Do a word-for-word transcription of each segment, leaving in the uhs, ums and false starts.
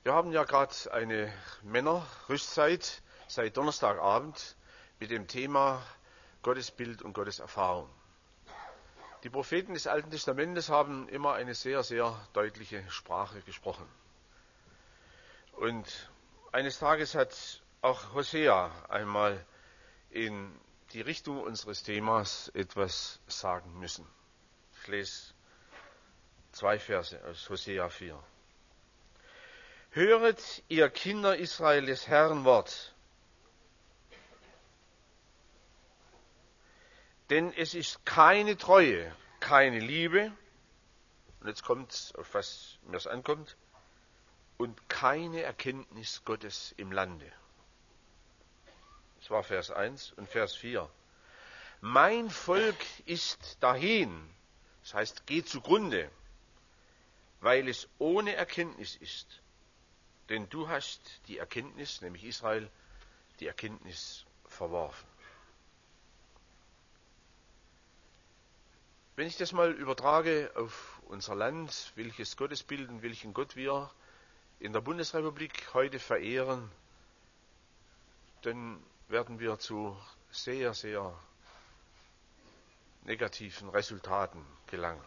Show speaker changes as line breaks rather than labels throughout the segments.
Wir haben ja gerade eine Männerrüstzeit seit Donnerstagabend mit dem Thema Gottesbild und Gotteserfahrung. Die Propheten des Alten Testamentes haben immer eine sehr, sehr deutliche Sprache gesprochen. Und eines Tages hat auch Hosea einmal in die Richtung unseres Themas etwas sagen müssen. Ich lese zwei Verse aus Hosea vier. Höret, ihr Kinder Israel, des Herrn Wort, denn es ist keine Treue, keine Liebe, und jetzt kommt es, auf was mir es ankommt, und keine Erkenntnis Gottes im Lande. Das war Vers eins und Vers vier. Mein Volk ist dahin, das heißt, geht zugrunde, weil es ohne Erkenntnis ist. Denn du hast die Erkenntnis, nämlich Israel, die Erkenntnis verworfen. Wenn ich das mal übertrage auf unser Land, welches Gottesbild und welchen Gott wir in der Bundesrepublik heute verehren, dann werden wir zu sehr, sehr negativen Resultaten gelangen.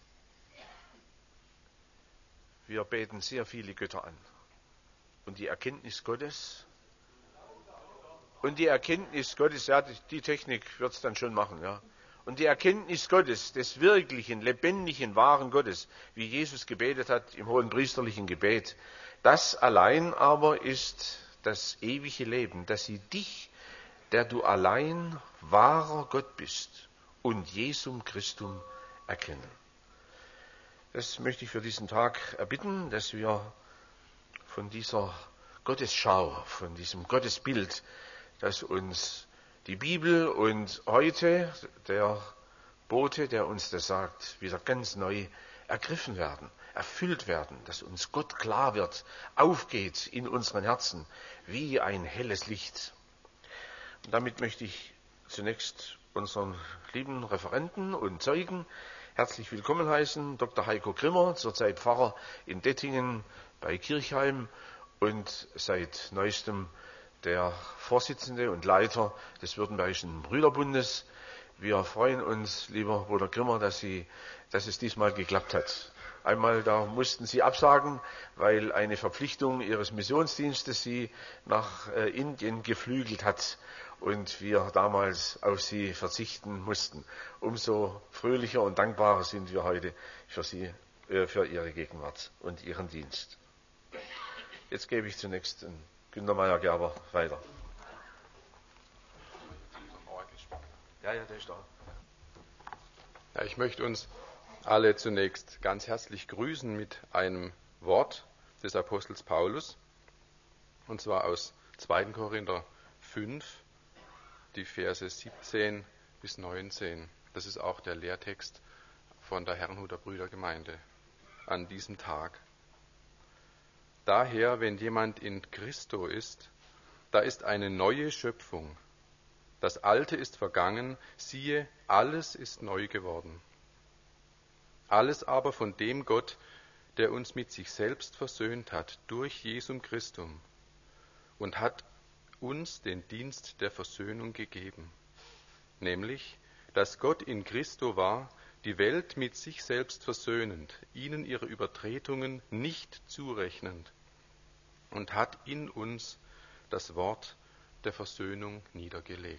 Wir beten sehr viele Götter an. Und die Erkenntnis Gottes, und die Erkenntnis Gottes, ja, die Technik wird es dann schon machen, ja. Und die Erkenntnis Gottes, des wirklichen, lebendigen, wahren Gottes, wie Jesus gebetet hat im hohenpriesterlichen Gebet, das allein aber ist das ewige Leben, dass sie dich, der du allein wahrer Gott bist, und Jesum Christum erkennen. Das möchte ich für diesen Tag erbitten, dass wir von dieser Gottesschau, von diesem Gottesbild, das uns die Bibel und heute der Bote, der uns das sagt, wieder ganz neu ergriffen werden, erfüllt werden, dass uns Gott klar wird, aufgeht in unseren Herzen wie ein helles Licht. Und damit möchte ich zunächst unseren lieben Referenten und Zeugen herzlich willkommen heißen, Doktor Heiko Grimmer, zurzeit Pfarrer in Dettingen bei Kirchheim und seit neuestem der Vorsitzende und Leiter des Württembergischen Brüderbundes. Wir freuen uns, lieber Bruder Grimmer, dass, Sie, dass es diesmal geklappt hat. Einmal, da mussten Sie absagen, weil eine Verpflichtung Ihres Missionsdienstes Sie nach äh, Indien geflügelt hat und wir damals auf Sie verzichten mussten. Umso fröhlicher und dankbarer sind wir heute für Sie, äh, für Ihre Gegenwart und Ihren Dienst. Jetzt gebe ich zunächst den Günter Meyer-Gerber weiter. Ja, ja, der ist da.
Ja, ich möchte uns alle zunächst ganz herzlich grüßen mit einem Wort des Apostels Paulus, und zwar aus zweiten Korinther fünf, die Verse siebzehn bis neunzehn. Das ist auch der Lehrtext von der Herrnhuter Brüdergemeinde an diesem Tag. Daher, wenn jemand in Christo ist, da ist eine neue Schöpfung. Das Alte ist vergangen, siehe, alles ist neu geworden. Alles aber von dem Gott, der uns mit sich selbst versöhnt hat, durch Jesum Christum, und hat uns den Dienst der Versöhnung gegeben. Nämlich, dass Gott in Christo war, die Welt mit sich selbst versöhnend, ihnen ihre Übertretungen nicht zurechnend, und hat in uns das Wort der Versöhnung niedergelegt.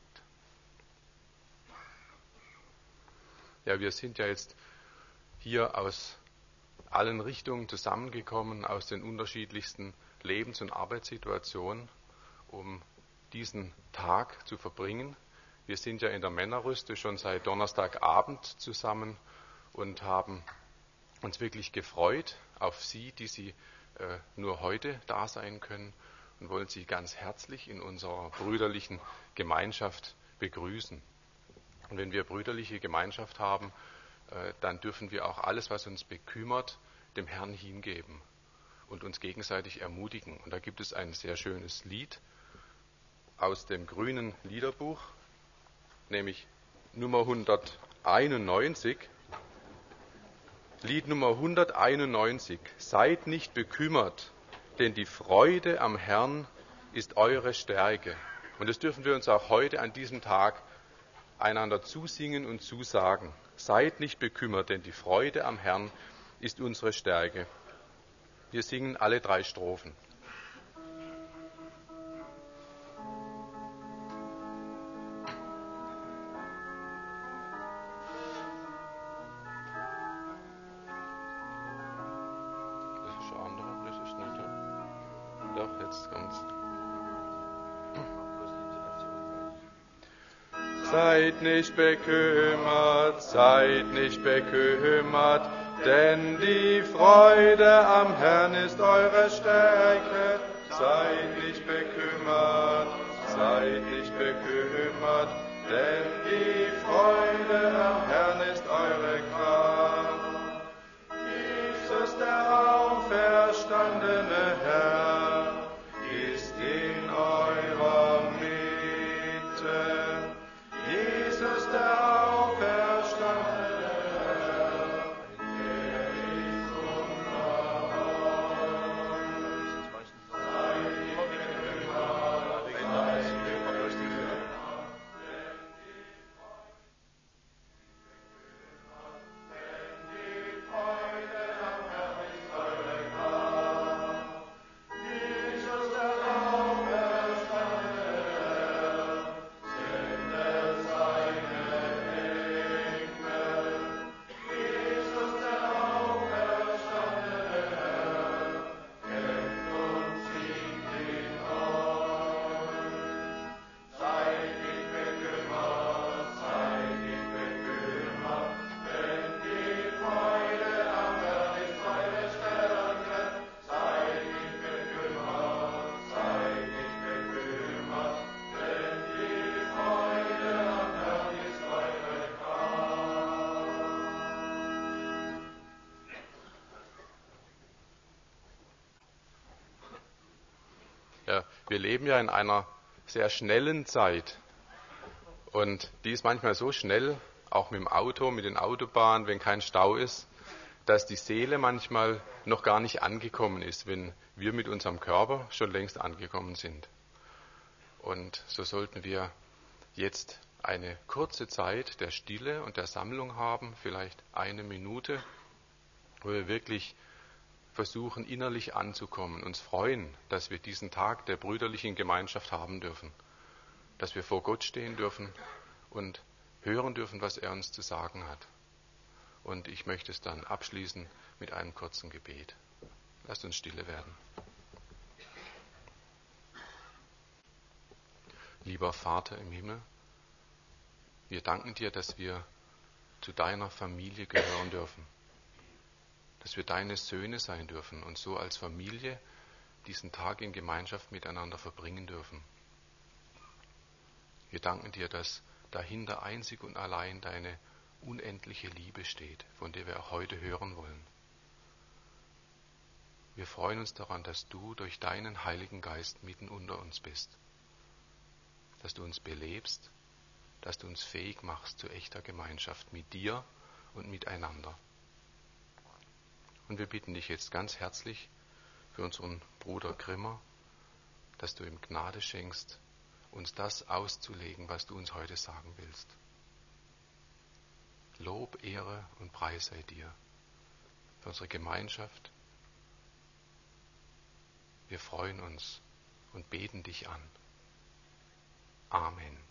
Ja, wir sind ja jetzt hier aus allen Richtungen zusammengekommen, aus den unterschiedlichsten Lebens- und Arbeitssituationen, um diesen Tag zu verbringen. Wir sind ja in der Männerrüste schon seit Donnerstagabend zusammen und haben uns wirklich gefreut auf Sie, die Sie äh, nur heute da sein können, und wollen Sie ganz herzlich in unserer brüderlichen Gemeinschaft begrüßen. Und wenn wir brüderliche Gemeinschaft haben, äh, dann dürfen wir auch alles, was uns bekümmert, dem Herrn hingeben und uns gegenseitig ermutigen. Und da gibt es ein sehr schönes Lied aus dem grünen Liederbuch, nämlich Nummer hunderteinundneunzig. Lied Nummer hunderteinundneunzig. Seid nicht bekümmert, denn die Freude am Herrn ist eure Stärke. Und das dürfen wir uns auch heute an diesem Tag einander zusingen und zusagen. Seid nicht bekümmert, denn die Freude am Herrn ist unsere Stärke. Wir singen alle drei Strophen. Das ist ein anderer, das ist nicht der. Doch, jetzt kommt's. Seid nicht bekümmert, seid nicht bekümmert, denn die Freude am Herrn ist eure Stärke. Seid nicht bekümmert, seid nicht bekümmert, denn die Freude am Herrn ist eure Kraft. Jesus, der auferstandene Herr, ist in eurer Mitte. Jesus, der auferstandene Herr, der ist unter uns. Seid nicht bekümmert, seid nicht bekümmert, denn die Freude am Herrn ist eure Kraft. Jesus, der auferstandene Herr, sendet seine Engel. Jesus, der auferstandene Herr, kämpft und siegt in euch. Seid nicht bekümmert, seid nicht bekümmert, denn die Freude am Herrn ist eure Stärke. Seid nicht bekümmert, seid nicht bekümmert, denn die Freude am Herrn ist eure Kraft. Ja, wir leben ja in einer sehr schnellen Zeit. Und die ist manchmal so schnell, auch mit dem Auto, mit den Autobahnen, wenn kein Stau ist, dass die Seele manchmal noch gar nicht angekommen ist, wenn wir mit unserem Körper schon längst angekommen sind. Und so sollten wir jetzt eine kurze Zeit der Stille und der Sammlung haben, vielleicht eine Minute, wo wir wirklich versuchen, innerlich anzukommen, uns freuen, dass wir diesen Tag der brüderlichen Gemeinschaft haben dürfen, dass wir vor Gott stehen dürfen und hören dürfen, was er uns zu sagen hat. Und ich möchte es dann abschließen mit einem kurzen Gebet. Lasst uns stille werden. Lieber Vater im Himmel, wir danken dir, dass wir zu deiner Familie gehören dürfen, dass wir deine Söhne sein dürfen und so als Familie diesen Tag in Gemeinschaft miteinander verbringen dürfen. Wir danken dir, dass dahinter einzig und allein deine unendliche Liebe steht, von der wir auch heute hören wollen. Wir freuen uns daran, dass du durch deinen Heiligen Geist mitten unter uns bist, dass du uns belebst, dass du uns fähig machst zu echter Gemeinschaft mit dir und miteinander. Und wir bitten dich jetzt ganz herzlich für unseren Bruder Grimmer, dass du ihm Gnade schenkst, uns das auszulegen, was du uns heute sagen willst. Lob, Ehre und Preis sei dir für unsere Gemeinschaft. Wir freuen uns und beten dich an. Amen.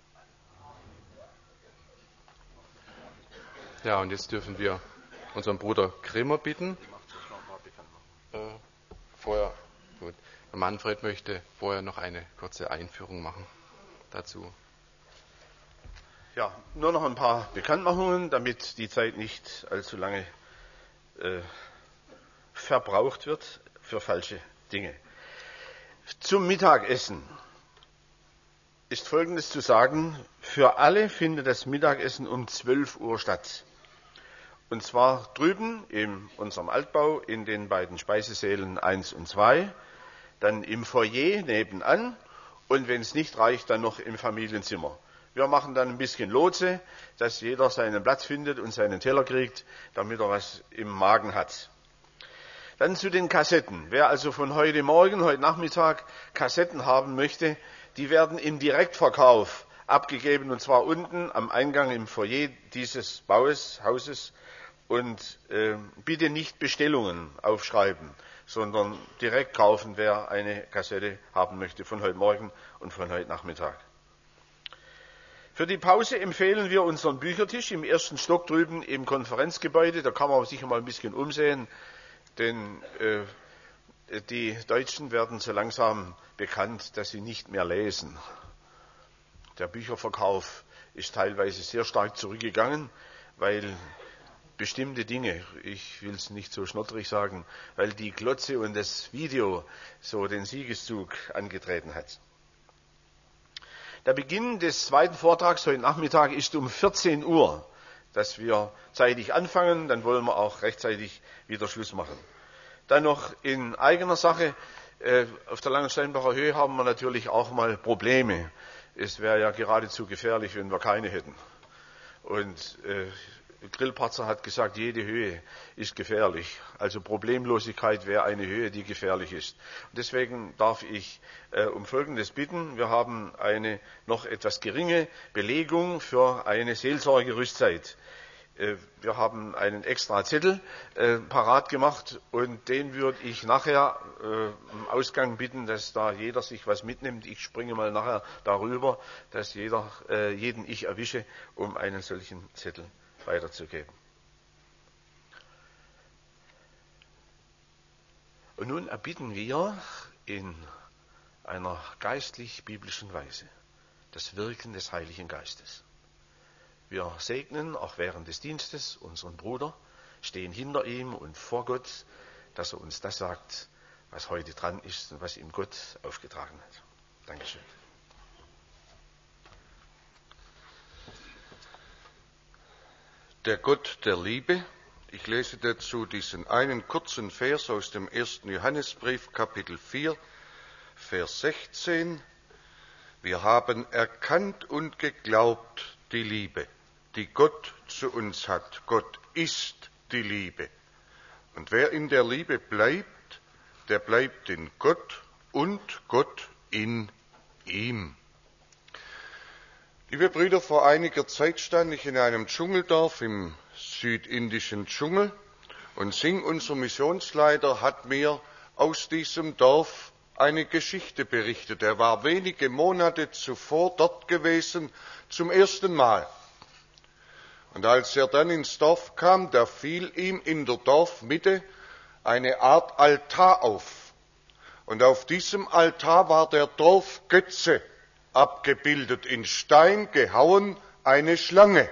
Ja, und jetzt dürfen wir unseren Bruder Grimmer bitten. Äh, vorher, gut. Manfred möchte vorher noch eine kurze Einführung machen dazu.
Ja, nur noch ein paar Bekanntmachungen, damit die Zeit nicht allzu lange äh, verbraucht wird für falsche Dinge. Zum Mittagessen ist Folgendes zu sagen. Für alle findet das Mittagessen um zwölf Uhr statt. Und zwar drüben in unserem Altbau in den beiden Speisesälen eins und zwei, dann im Foyer nebenan und wenn es nicht reicht, dann noch im Familienzimmer. Wir machen dann ein bisschen Lotse, dass jeder seinen Platz findet und seinen Teller kriegt, damit er was im Magen hat. Dann zu den Kassetten. Wer also von heute Morgen, heute Nachmittag Kassetten haben möchte, die werden im Direktverkauf abgegeben, und zwar unten am Eingang im Foyer dieses Baues, Hauses. Und äh, bitte nicht Bestellungen aufschreiben, sondern direkt kaufen, wer eine Kassette haben möchte von heute Morgen und von heute Nachmittag. Für die Pause empfehlen wir unseren Büchertisch im ersten Stock drüben im Konferenzgebäude. Da kann man sicher mal ein bisschen umsehen, denn äh, die Deutschen werden so langsam bekannt, dass sie nicht mehr lesen. Der Bücherverkauf ist teilweise sehr stark zurückgegangen, weil bestimmte Dinge, ich will es nicht so schnottrig sagen, weil die Glotze und das Video so den Siegeszug angetreten hat. Der Beginn des zweiten Vortrags heute Nachmittag ist um vierzehn Uhr, dass wir zeitig anfangen, dann wollen wir auch rechtzeitig wieder Schluss machen. Dann noch in eigener Sache, äh, auf der Langensteinbacher Höhe haben wir natürlich auch mal Probleme. Es wäre ja geradezu gefährlich, wenn wir keine hätten. Und äh, Grillparzer hat gesagt, jede Höhe ist gefährlich. Also Problemlosigkeit wäre eine Höhe, die gefährlich ist. Und deswegen darf ich äh, um Folgendes bitten. Wir haben eine noch etwas geringe Belegung für eine Seelsorgerüstzeit. Äh, wir haben einen extra Zettel äh, parat gemacht, und den würde ich nachher äh, im Ausgang bitten, dass da jeder sich was mitnimmt. Ich springe mal nachher darüber, dass jeder äh, jeden ich erwische, um einen solchen Zettel weiterzugeben. Und nun erbitten wir in einer geistlich-biblischen Weise das Wirken des Heiligen Geistes. Wir segnen auch während des Dienstes unseren Bruder, stehen hinter ihm und vor Gott, dass er uns das sagt, was heute dran ist und was ihm Gott aufgetragen hat. Dankeschön.
Der Gott der Liebe. Ich lese dazu diesen einen kurzen Vers aus dem ersten Johannesbrief, Kapitel vier, Vers sechzehn. Wir haben erkannt und geglaubt die Liebe, die Gott zu uns hat. Gott ist die Liebe. Und wer in der Liebe bleibt, der bleibt in Gott und Gott in ihm. Liebe Brüder, vor einiger Zeit stand ich in einem Dschungeldorf im südindischen Dschungel, und Singh, unser Missionsleiter, hat mir aus diesem Dorf eine Geschichte berichtet. Er war wenige Monate zuvor dort gewesen, zum ersten Mal. Und als er dann ins Dorf kam, da fiel ihm in der Dorfmitte eine Art Altar auf. Und auf diesem Altar war der Dorfgötze abgebildet, in Stein gehauen, eine Schlange.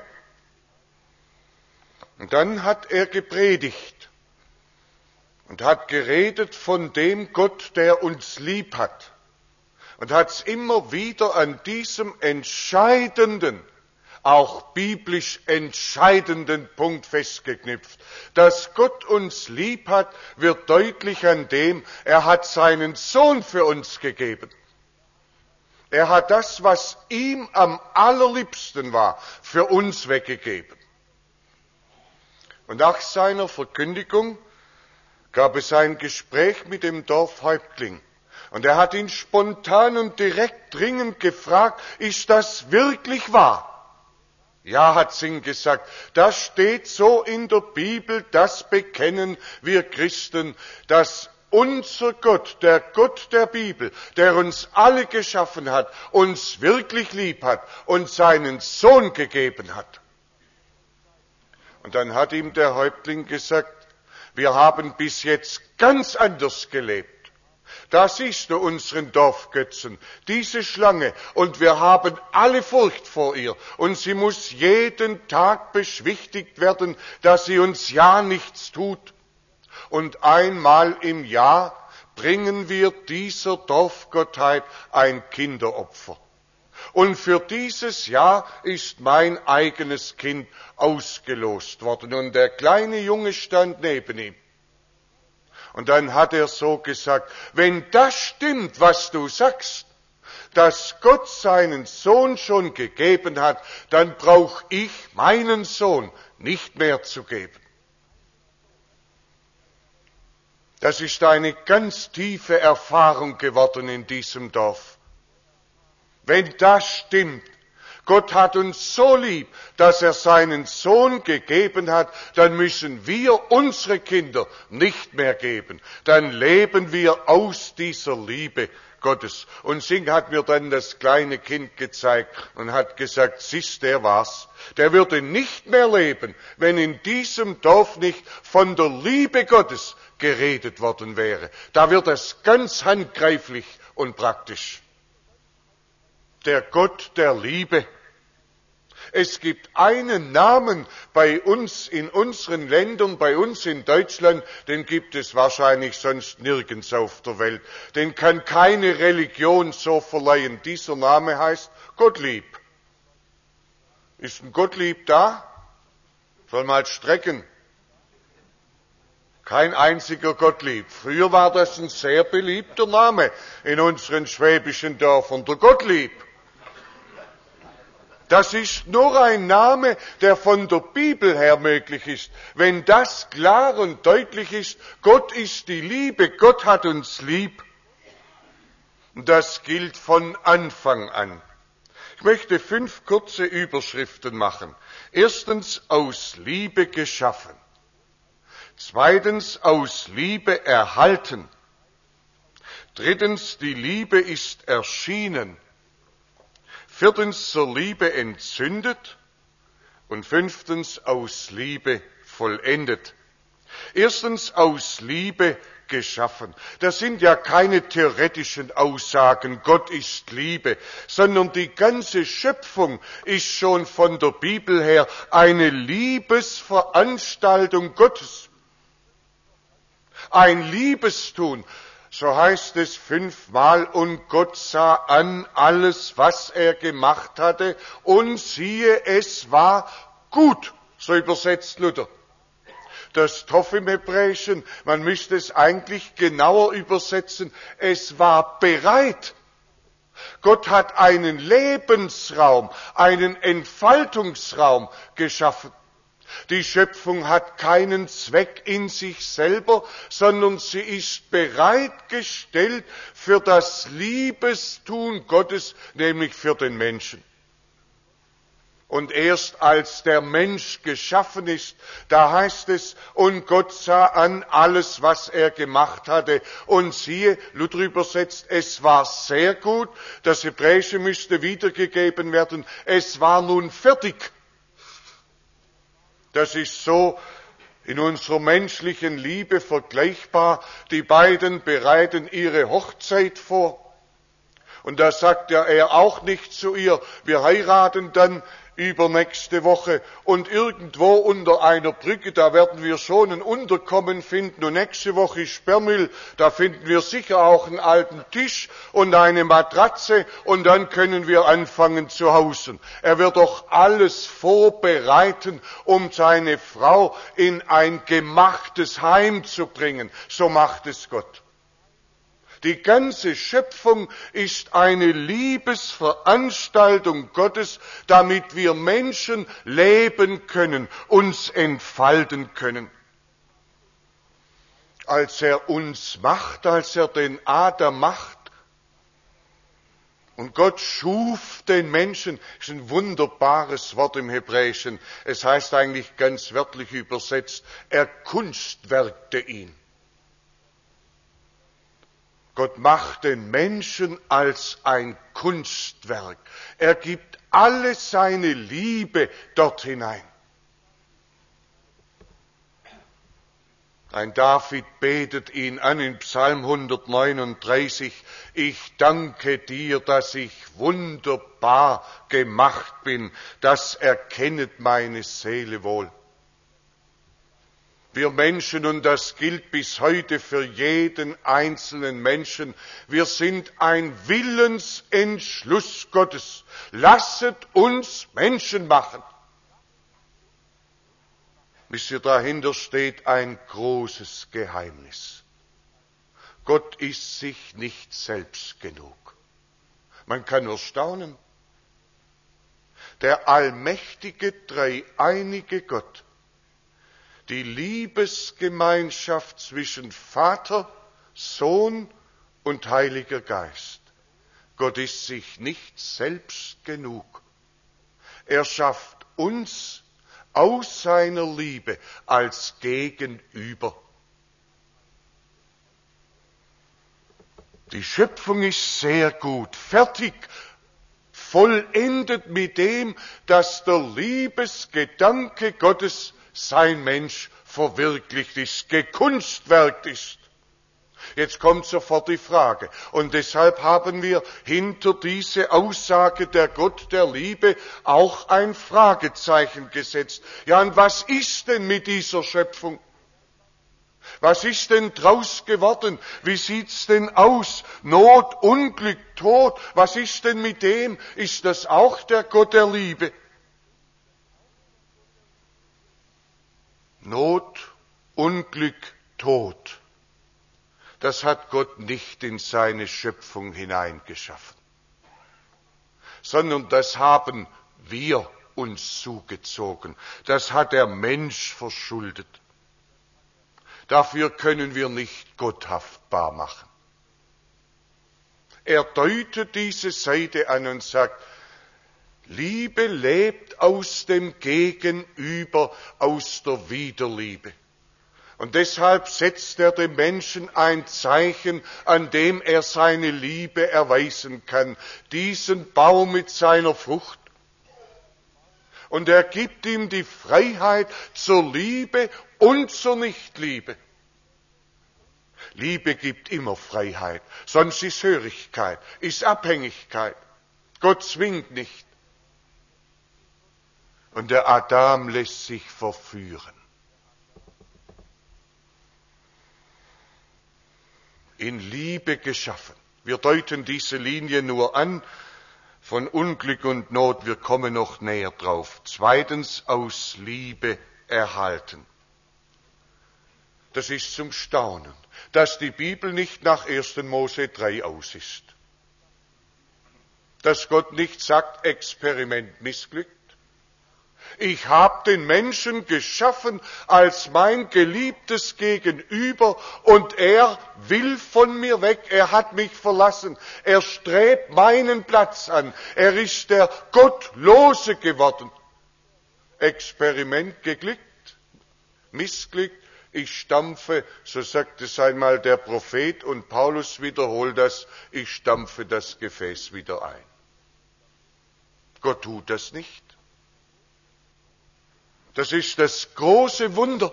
Und dann hat er gepredigt und hat geredet von dem Gott, der uns lieb hat, und hat es immer wieder an diesem entscheidenden, auch biblisch entscheidenden Punkt festgeknüpft. Dass Gott uns lieb hat, wird deutlich an dem, er hat seinen Sohn für uns gegeben. Er hat das, was ihm am allerliebsten war, für uns weggegeben. Und nach seiner Verkündigung gab es ein Gespräch mit dem Dorfhäuptling. Und er hat ihn spontan und direkt dringend gefragt, ist das wirklich wahr? Ja, hat Singh gesagt, das steht so in der Bibel, das bekennen wir Christen, dass unser Gott, der Gott der Bibel, der uns alle geschaffen hat, uns wirklich lieb hat und seinen Sohn gegeben hat. Und dann hat ihm der Häuptling gesagt, wir haben bis jetzt ganz anders gelebt. Da siehst du unseren Dorfgötzen, diese Schlange, und wir haben alle Furcht vor ihr. Und sie muss jeden Tag beschwichtigt werden, dass sie uns ja nichts tut. Und einmal im Jahr bringen wir dieser Dorfgottheit ein Kinderopfer. Und für dieses Jahr ist mein eigenes Kind ausgelost worden. Und der kleine Junge stand neben ihm. Und dann hat er so gesagt, wenn das stimmt, was du sagst, dass Gott seinen Sohn schon gegeben hat, dann brauche ich meinen Sohn nicht mehr zu geben. Das ist eine ganz tiefe Erfahrung geworden in diesem Dorf. Wenn das stimmt, Gott hat uns so lieb, dass er seinen Sohn gegeben hat, dann müssen wir unsere Kinder nicht mehr geben. Dann leben wir aus dieser Liebe Gottes. Und Sing hat mir dann das kleine Kind gezeigt und hat gesagt, siehst, der war's. Der würde nicht mehr leben, wenn in diesem Dorf nicht von der Liebe Gottes geredet worden wäre. Da wird es ganz handgreiflich und praktisch. Der Gott der Liebe. Es gibt einen Namen bei uns in unseren Ländern, bei uns in Deutschland, den gibt es wahrscheinlich sonst nirgends auf der Welt. Den kann keine Religion so verleihen. Dieser Name heißt Gottlieb. Ist ein Gottlieb da? Soll mal strecken. Kein einziger Gottlieb. Früher war das ein sehr beliebter Name in unseren schwäbischen Dörfern, der Gottlieb. Das ist nur ein Name, der von der Bibel her möglich ist. Wenn das klar und deutlich ist, Gott ist die Liebe, Gott hat uns lieb. Und das gilt von Anfang an. Ich möchte fünf kurze Überschriften machen. Erstens, aus Liebe geschaffen. Zweitens, aus Liebe erhalten. Drittens, die Liebe ist erschienen. Viertens, zur Liebe entzündet. Und fünftens, aus Liebe vollendet. Erstens, aus Liebe geschaffen. Das sind ja keine theoretischen Aussagen, Gott ist Liebe, sondern die ganze Schöpfung ist schon von der Bibel her eine Liebesveranstaltung Gottes. Ein Liebestun. So heißt es fünfmal, und Gott sah an alles, was er gemacht hatte, und siehe, es war gut. So übersetzt Luther. Das Toff im Hebräischen, man müsste es eigentlich genauer übersetzen, es war bereit. Gott hat einen Lebensraum, einen Entfaltungsraum geschaffen. Die Schöpfung hat keinen Zweck in sich selber, sondern sie ist bereitgestellt für das Liebestun Gottes, nämlich für den Menschen. Und erst als der Mensch geschaffen ist, da heißt es, und Gott sah an alles, was er gemacht hatte, und siehe, Luther übersetzt, es war sehr gut, das Hebräische müsste wiedergegeben werden, es war nun fertig. Das ist so in unserer menschlichen Liebe vergleichbar. Die beiden bereiten ihre Hochzeit vor. Und da sagt ja er auch nicht zu ihr, wir heiraten dann übernächste Woche und irgendwo unter einer Brücke, da werden wir schon ein Unterkommen finden und nächste Woche ist Sperrmüll, da finden wir sicher auch einen alten Tisch und eine Matratze und dann können wir anfangen zu hausen. Er wird doch alles vorbereiten, um seine Frau in ein gemachtes Heim zu bringen. So macht es Gott. Die ganze Schöpfung ist eine Liebesveranstaltung Gottes, damit wir Menschen leben können, uns entfalten können. Als er uns macht, als er den Adam macht, und Gott schuf den Menschen, ist ein wunderbares Wort im Hebräischen. Es heißt eigentlich ganz wörtlich übersetzt, er kunstwerkte ihn. Gott macht den Menschen als ein Kunstwerk. Er gibt alle seine Liebe dort hinein. Ein David betet ihn an in Psalm hundertneununddreißig. Ich danke dir, dass ich wunderbar gemacht bin. Das erkennet meine Seele wohl. Wir Menschen, und das gilt bis heute für jeden einzelnen Menschen, wir sind ein Willensentschluss Gottes. Lasset uns Menschen machen. Wisst ihr, dahinter steht ein großes Geheimnis. Gott ist sich nicht selbst genug. Man kann nur staunen. Der allmächtige, dreieinige Gott, die Liebesgemeinschaft zwischen Vater, Sohn und Heiliger Geist. Gott ist sich nicht selbst genug. Er schafft uns aus seiner Liebe als Gegenüber. Die Schöpfung ist sehr gut, fertig, vollendet mit dem, dass der Liebesgedanke Gottes sein Mensch verwirklicht ist, gekunstwerkt ist. Jetzt kommt sofort die Frage, und deshalb haben wir hinter diese Aussage der Gott der Liebe auch ein Fragezeichen gesetzt. Ja, und was ist denn mit dieser Schöpfung? Was ist denn draus geworden? Wie sieht's denn aus? Not, Unglück, Tod. Was ist denn mit dem? Ist das auch der Gott der Liebe? Not, Unglück, Tod. Das hat Gott nicht in seine Schöpfung hineingeschaffen, sondern das haben wir uns zugezogen. Das hat der Mensch verschuldet. Dafür können wir nicht Gott haftbar machen. Er deutet diese Seite an und sagt, Liebe lebt aus dem Gegenüber, aus der Widerliebe. Und deshalb setzt er dem Menschen ein Zeichen, an dem er seine Liebe erweisen kann, diesen Baum mit seiner Frucht. Und er gibt ihm die Freiheit zur Liebe und zur Nichtliebe. Liebe gibt immer Freiheit, sonst ist Hörigkeit, ist Abhängigkeit. Gott zwingt nicht. Und der Adam lässt sich verführen. In Liebe geschaffen. Wir deuten diese Linie nur an, von Unglück und Not, wir kommen noch näher drauf. Zweitens, aus Liebe erhalten. Das ist zum Staunen, dass die Bibel nicht nach ersten Mose drei aus ist. Dass Gott nicht sagt, Experiment missglückt. Ich habe den Menschen geschaffen als mein geliebtes Gegenüber und er will von mir weg, er hat mich verlassen, er strebt meinen Platz an, er ist der Gottlose geworden. Experiment geglückt, missglückt, ich stampfe, so sagt es einmal der Prophet und Paulus wiederholt das, ich stampfe das Gefäß wieder ein. Gott tut das nicht. Das ist das große Wunder.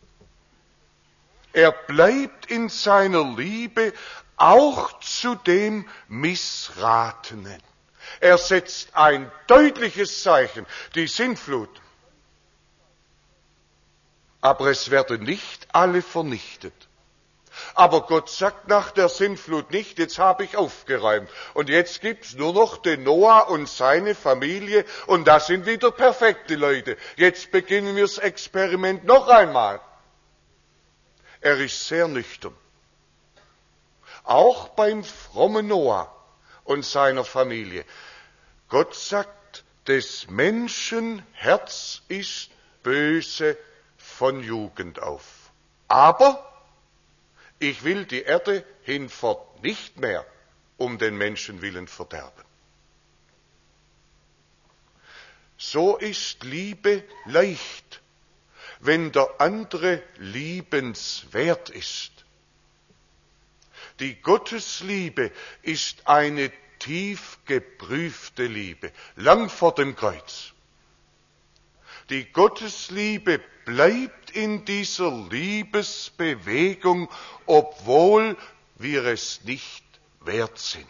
Er bleibt in seiner Liebe auch zu dem Missratenen. Er setzt ein deutliches Zeichen, die Sintflut. Aber es werden nicht alle vernichtet. Aber Gott sagt nach der Sintflut nicht, jetzt habe ich aufgeräumt und jetzt gibt's nur noch den Noah und seine Familie und das sind wieder perfekte Leute. Jetzt beginnen wir das Experiment noch einmal. Er ist sehr nüchtern. Auch beim frommen Noah und seiner Familie. Gott sagt, des Menschen Herz ist böse von Jugend auf. Aber ich will die Erde hinfort nicht mehr um den Menschen willen verderben. So ist Liebe leicht, wenn der andere liebenswert ist. Die Gottesliebe ist eine tief geprüfte Liebe, lang vor dem Kreuz. Die Gottesliebe bleibt in dieser Liebesbewegung, obwohl wir es nicht wert sind.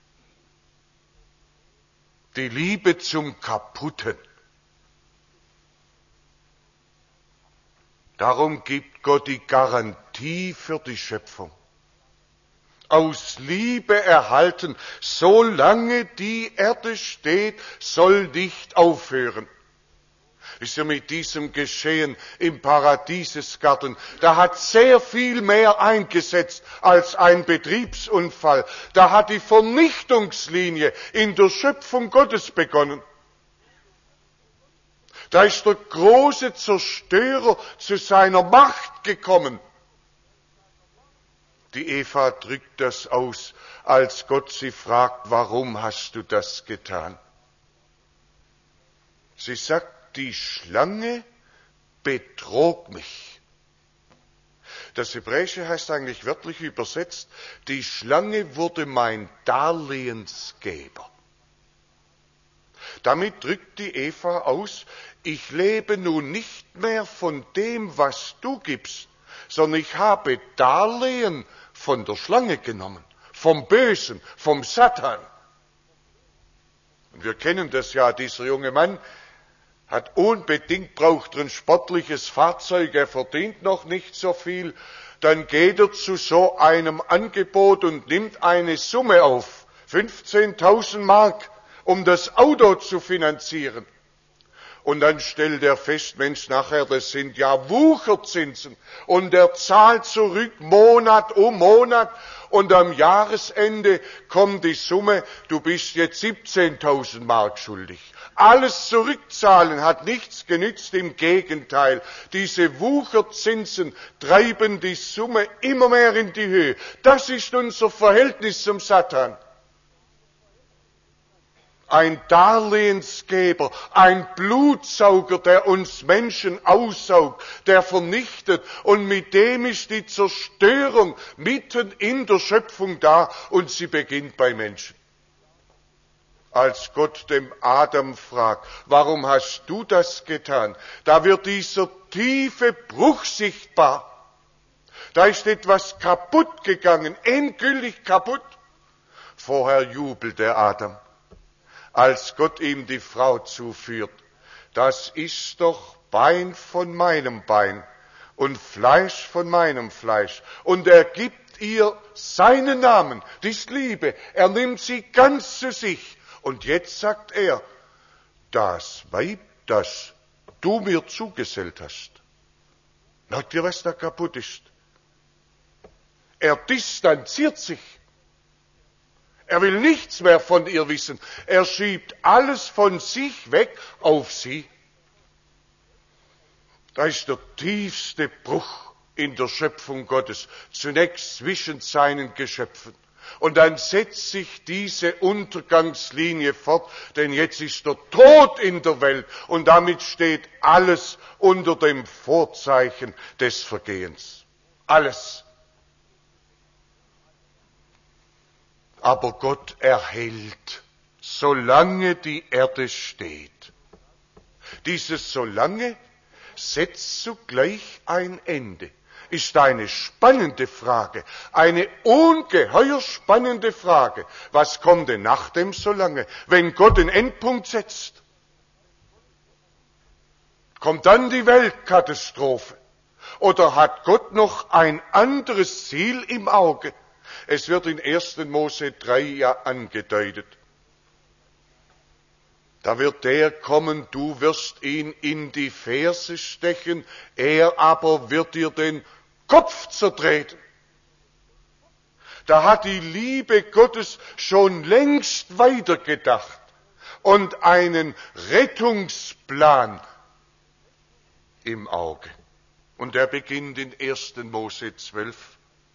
Die Liebe zum Kaputten. Darum gibt Gott die Garantie für die Schöpfung. Aus Liebe erhalten, solange die Erde steht, soll nicht aufhören. Ist ja mit diesem Geschehen im Paradiesesgarten, da hat sehr viel mehr eingesetzt als ein Betriebsunfall. Da hat die Vernichtungslinie in der Schöpfung Gottes begonnen. Da ist der große Zerstörer zu seiner Macht gekommen. Die Eva drückt das aus, als Gott sie fragt, warum hast du das getan? Sie sagt, die Schlange betrog mich. Das Hebräische heißt eigentlich wörtlich übersetzt, die Schlange wurde mein Darlehensgeber. Damit drückt die Eva aus, ich lebe nun nicht mehr von dem, was du gibst, sondern ich habe Darlehen von der Schlange genommen, vom Bösen, vom Satan. Und wir kennen das ja, dieser junge Mann hat unbedingt, braucht ein sportliches Fahrzeug, er verdient noch nicht so viel, dann geht er zu so einem Angebot und nimmt eine Summe auf, fünfzehntausend Mark, um das Auto zu finanzieren. Und dann stellt er fest, Mensch, nachher, das sind ja Wucherzinsen. Und er zahlt zurück Monat um Monat. Und am Jahresende kommt die Summe, du bist jetzt siebzehntausend Mark schuldig. Alles zurückzahlen hat nichts genützt, im Gegenteil. Diese Wucherzinsen treiben die Summe immer mehr in die Höhe. Das ist unser Verhältnis zum Satan. Ein Darlehensgeber, ein Blutsauger, der uns Menschen aussaugt, der vernichtet. Und mit dem ist die Zerstörung mitten in der Schöpfung da und sie beginnt bei Menschen. Als Gott dem Adam fragt, warum hast du das getan? Da wird dieser tiefe Bruch sichtbar. Da ist etwas kaputt gegangen, endgültig kaputt. Vorher jubelt der Adam, als Gott ihm die Frau zuführt. Das ist doch Bein von meinem Bein und Fleisch von meinem Fleisch. Und er gibt ihr seinen Namen, die ist Liebe. Er nimmt sie ganz zu sich. Und jetzt sagt er, das Weib, das du mir zugesellt hast. Merkt ihr, was da kaputt ist? Er distanziert sich. Er will nichts mehr von ihr wissen. Er schiebt alles von sich weg auf sie. Da ist der tiefste Bruch in der Schöpfung Gottes. Zunächst zwischen seinen Geschöpfen. Und dann setzt sich diese Untergangslinie fort, denn jetzt ist der Tod in der Welt und damit steht alles unter dem Vorzeichen des Vergehens. Alles. Aber Gott erhält, solange die Erde steht. Dieses solange setzt zugleich ein Ende. Ist eine spannende Frage, eine ungeheuer spannende Frage. Was kommt denn nach dem solange, wenn Gott den Endpunkt setzt? Kommt dann die Weltkatastrophe? Oder hat Gott noch ein anderes Ziel im Auge? Es wird in ersten Mose drei ja angedeutet. Da wird der kommen, du wirst ihn in die Ferse stechen, er aber wird dir den Kopf zertreten. Da hat die Liebe Gottes schon längst weitergedacht und einen Rettungsplan im Auge. Und er beginnt in ersten Mose zwölf.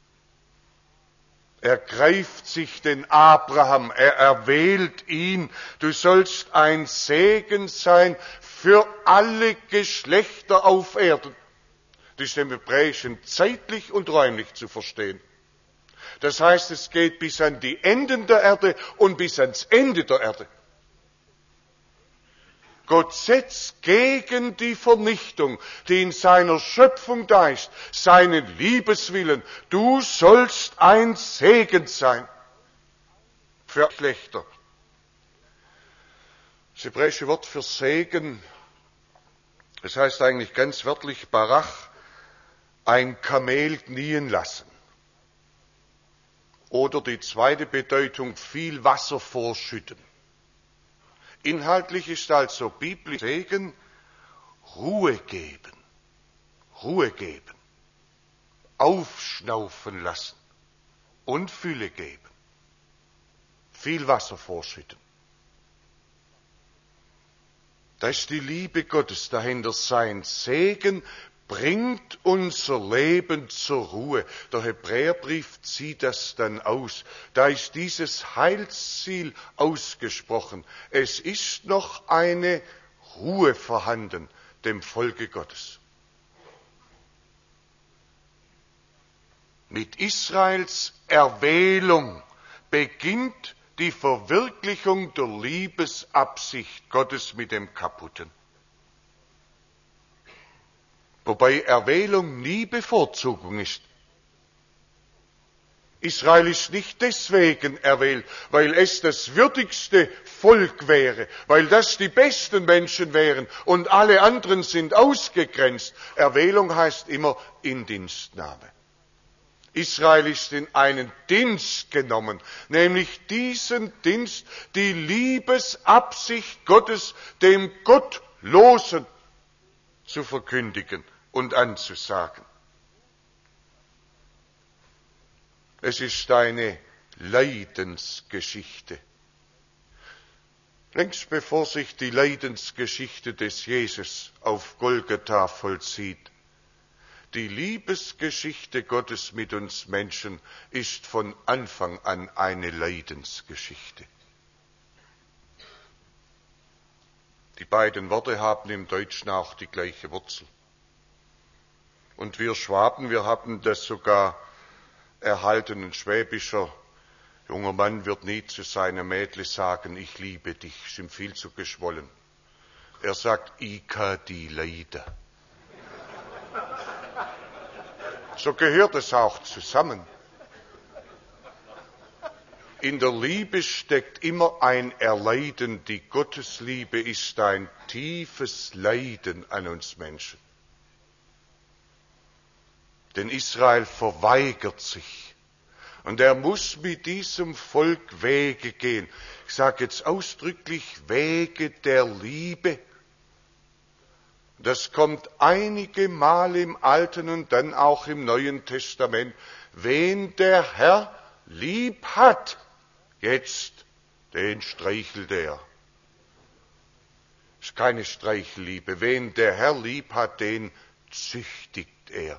Er greift sich den Abraham, er erwählt ihn. Du sollst ein Segen sein für alle Geschlechter auf Erden. Das ist im Hebräischen zeitlich und räumlich zu verstehen. Das heißt, es geht bis an die Enden der Erde und bis ans Ende der Erde. Gott setzt gegen die Vernichtung, die in seiner Schöpfung da ist, seinen Liebeswillen. Du sollst ein Segen sein für Geschlechter. Das hebräische Wort für Segen, das heißt eigentlich ganz wörtlich Barach, ein Kamel knien lassen. Oder die zweite Bedeutung, viel Wasser vorschütten. Inhaltlich ist also biblisch Segen Ruhe geben, Ruhe geben, aufschnaufen lassen und Fülle geben, viel Wasser vorschütten. Da ist die Liebe Gottes dahinter. Sein Segen bringt unser Leben zur Ruhe. Der Hebräerbrief zieht das dann aus. Da ist dieses Heilsziel ausgesprochen. Es ist noch eine Ruhe vorhanden, dem Volke Gottes. Mit Israels Erwählung beginnt die Verwirklichung der Liebesabsicht Gottes mit dem Kaputten. Wobei Erwählung nie Bevorzugung ist. Israel ist nicht deswegen erwählt, weil es das würdigste Volk wäre, weil das die besten Menschen wären und alle anderen sind ausgegrenzt. Erwählung heißt immer Indienstnahme. Israel ist in einen Dienst genommen, nämlich diesen Dienst, die Liebesabsicht Gottes dem Gottlosen zu verkündigen und anzusagen. Es ist eine Leidensgeschichte. Längst bevor sich die Leidensgeschichte des Jesus auf Golgatha vollzieht, die Liebesgeschichte Gottes mit uns Menschen ist von Anfang an eine Leidensgeschichte. Die beiden Worte haben im Deutschen auch die gleiche Wurzel. Und wir Schwaben, wir haben das sogar erhalten. Ein schwäbischer junger Mann wird nie zu seinem Mädle sagen, ich liebe dich, ist ihm viel zu geschwollen. Er sagt, Ika die Leider. So gehört es auch zusammen. In der Liebe steckt immer ein Erleiden. Die Gottesliebe ist ein tiefes Leiden an uns Menschen. Denn Israel verweigert sich. Und er muss mit diesem Volk Wege gehen. Ich sage jetzt ausdrücklich Wege der Liebe. Das kommt einige Mal im Alten und dann auch im Neuen Testament. Wen der Herr lieb hat, jetzt, den streichelt er. Ist keine Streichelliebe. Wen der Herr lieb hat, den züchtigt er.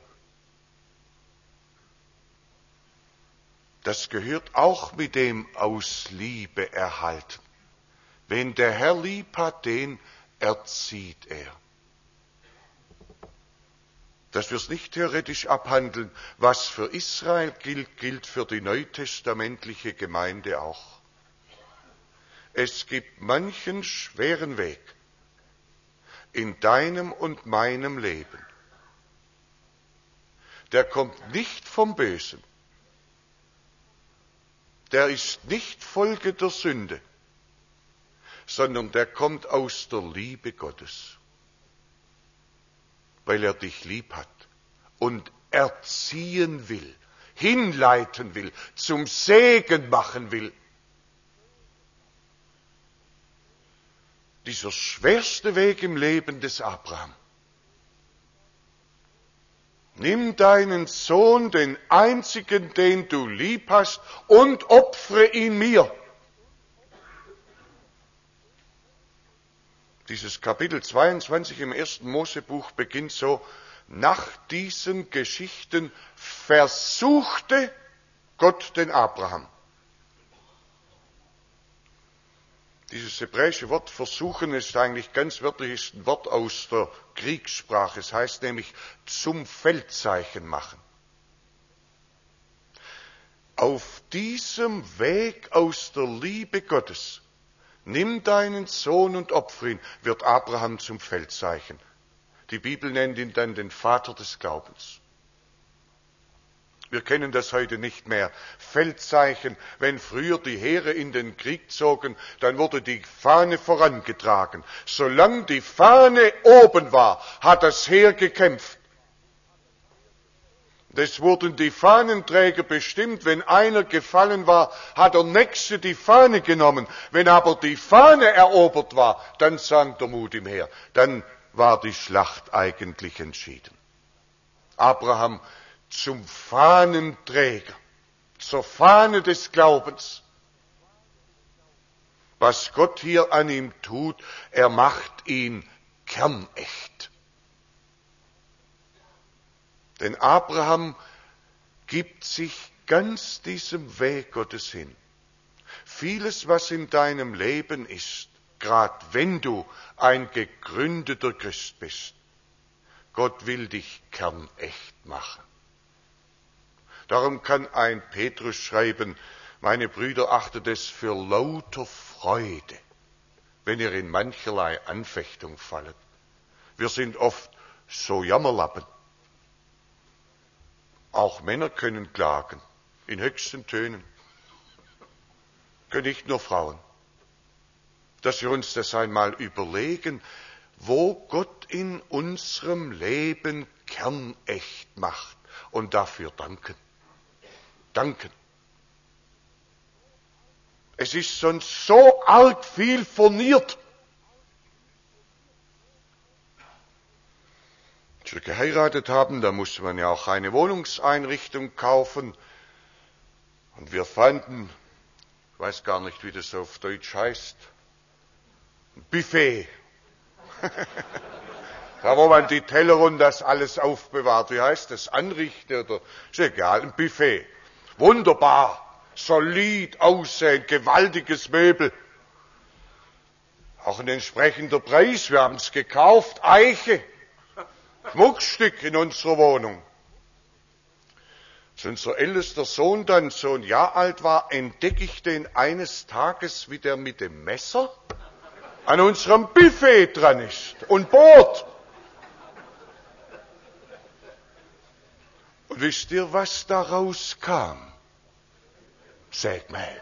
Das gehört auch mit dem aus Liebe erhalten. Wen der Herr lieb hat, den erzieht er. Dass wir es nicht theoretisch abhandeln, was für Israel gilt, gilt für die neutestamentliche Gemeinde auch. Es gibt manchen schweren Weg in deinem und meinem Leben. Der kommt nicht vom Bösen. Der ist nicht Folge der Sünde, sondern der kommt aus der Liebe Gottes, weil er dich lieb hat und erziehen will, hinleiten will, zum Segen machen will. Dieser schwerste Weg im Leben des Abraham. Nimm deinen Sohn, den einzigen, den du lieb hast, und opfere ihn mir. Dieses Kapitel zweiundzwanzig im ersten Mosebuch beginnt so: Nach diesen Geschichten versuchte Gott den Abraham. Dieses hebräische Wort versuchen ist eigentlich ganz wörtlich ist ein Wort aus der Kriegssprache. Es heißt nämlich zum Feldzeichen machen. Auf diesem Weg aus der Liebe Gottes, nimm deinen Sohn und opfere ihn, wird Abraham zum Feldzeichen. Die Bibel nennt ihn dann den Vater des Glaubens. Wir kennen das heute nicht mehr. Feldzeichen, wenn früher die Heere in den Krieg zogen, dann wurde die Fahne vorangetragen. Solange die Fahne oben war, hat das Heer gekämpft. Es wurden die Fahnenträger bestimmt. Wenn einer gefallen war, hat der Nächste die Fahne genommen. Wenn aber die Fahne erobert war, dann sank der Mut im Heer. Dann war die Schlacht eigentlich entschieden. Abraham zum Fahnenträger, zur Fahne des Glaubens. Was Gott hier an ihm tut, er macht ihn kernecht. Denn Abraham gibt sich ganz diesem Weg Gottes hin. Vieles, was in deinem Leben ist, gerade wenn du ein gegründeter Christ bist, Gott will dich kernecht machen. Darum kann ein Petrus schreiben, meine Brüder, achtet es für lauter Freude, wenn ihr in mancherlei Anfechtung fallet. Wir sind oft so Jammerlappen. Auch Männer können klagen, in höchsten Tönen. Können nicht nur Frauen. Dass wir uns das einmal überlegen, wo Gott in unserem Leben kernecht macht und dafür danken. Danken. Es ist sonst so arg viel verniert. Als wir geheiratet haben, da musste man ja auch eine Wohnungseinrichtung kaufen. Und wir fanden, ich weiß gar nicht, wie das auf Deutsch heißt, ein Buffet. Da, wo man die Teller und das alles aufbewahrt. Wie heißt das? Anrichte oder? Ist egal, ein Buffet. Wunderbar. Solid aussehen, gewaltiges Möbel. Auch ein entsprechender Preis, wir haben es gekauft, Eiche, Schmuckstück in unserer Wohnung. Als unser ältester Sohn dann so ein Jahr alt war, entdecke ich den eines Tages, wie der mit dem Messer an unserem Buffet dran ist und bohrt. Und wisst ihr, was daraus kam? Sägmehl.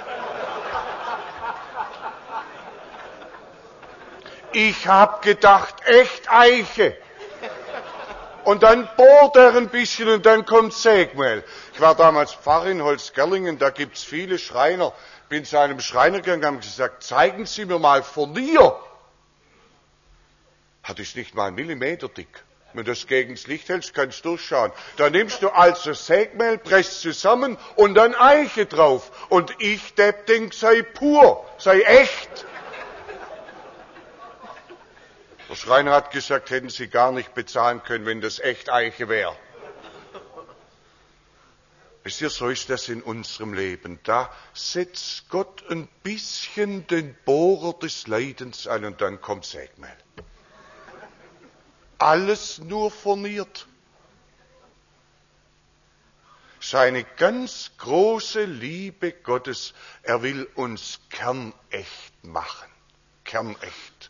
Ich hab gedacht, echt Eiche. Und dann bohrt er ein bisschen und dann kommt Sägmehl. Ich war damals Pfarrer in Holzgerlingen, da gibt's viele Schreiner. Bin zu einem Schreiner gegangen und habe gesagt, zeigen Sie mir mal Furnier. Hat es nicht mal einen Millimeter dick. Wenn du das gegen das Licht hältst, kannst du durchschauen. Da nimmst du also Sägmehl, presst zusammen und dann Eiche drauf. Und ich, Depp, denk, sei pur, sei echt. Der Schreiner hat gesagt, hätten Sie gar nicht bezahlen können, wenn das echt Eiche wäre. Wisst ihr, so ist das in unserem Leben. Da setzt Gott ein bisschen den Bohrer des Leidens an und dann kommt Sägmehl. Alles nur furniert. Seine ganz große Liebe Gottes, er will uns kernecht machen. Kernecht.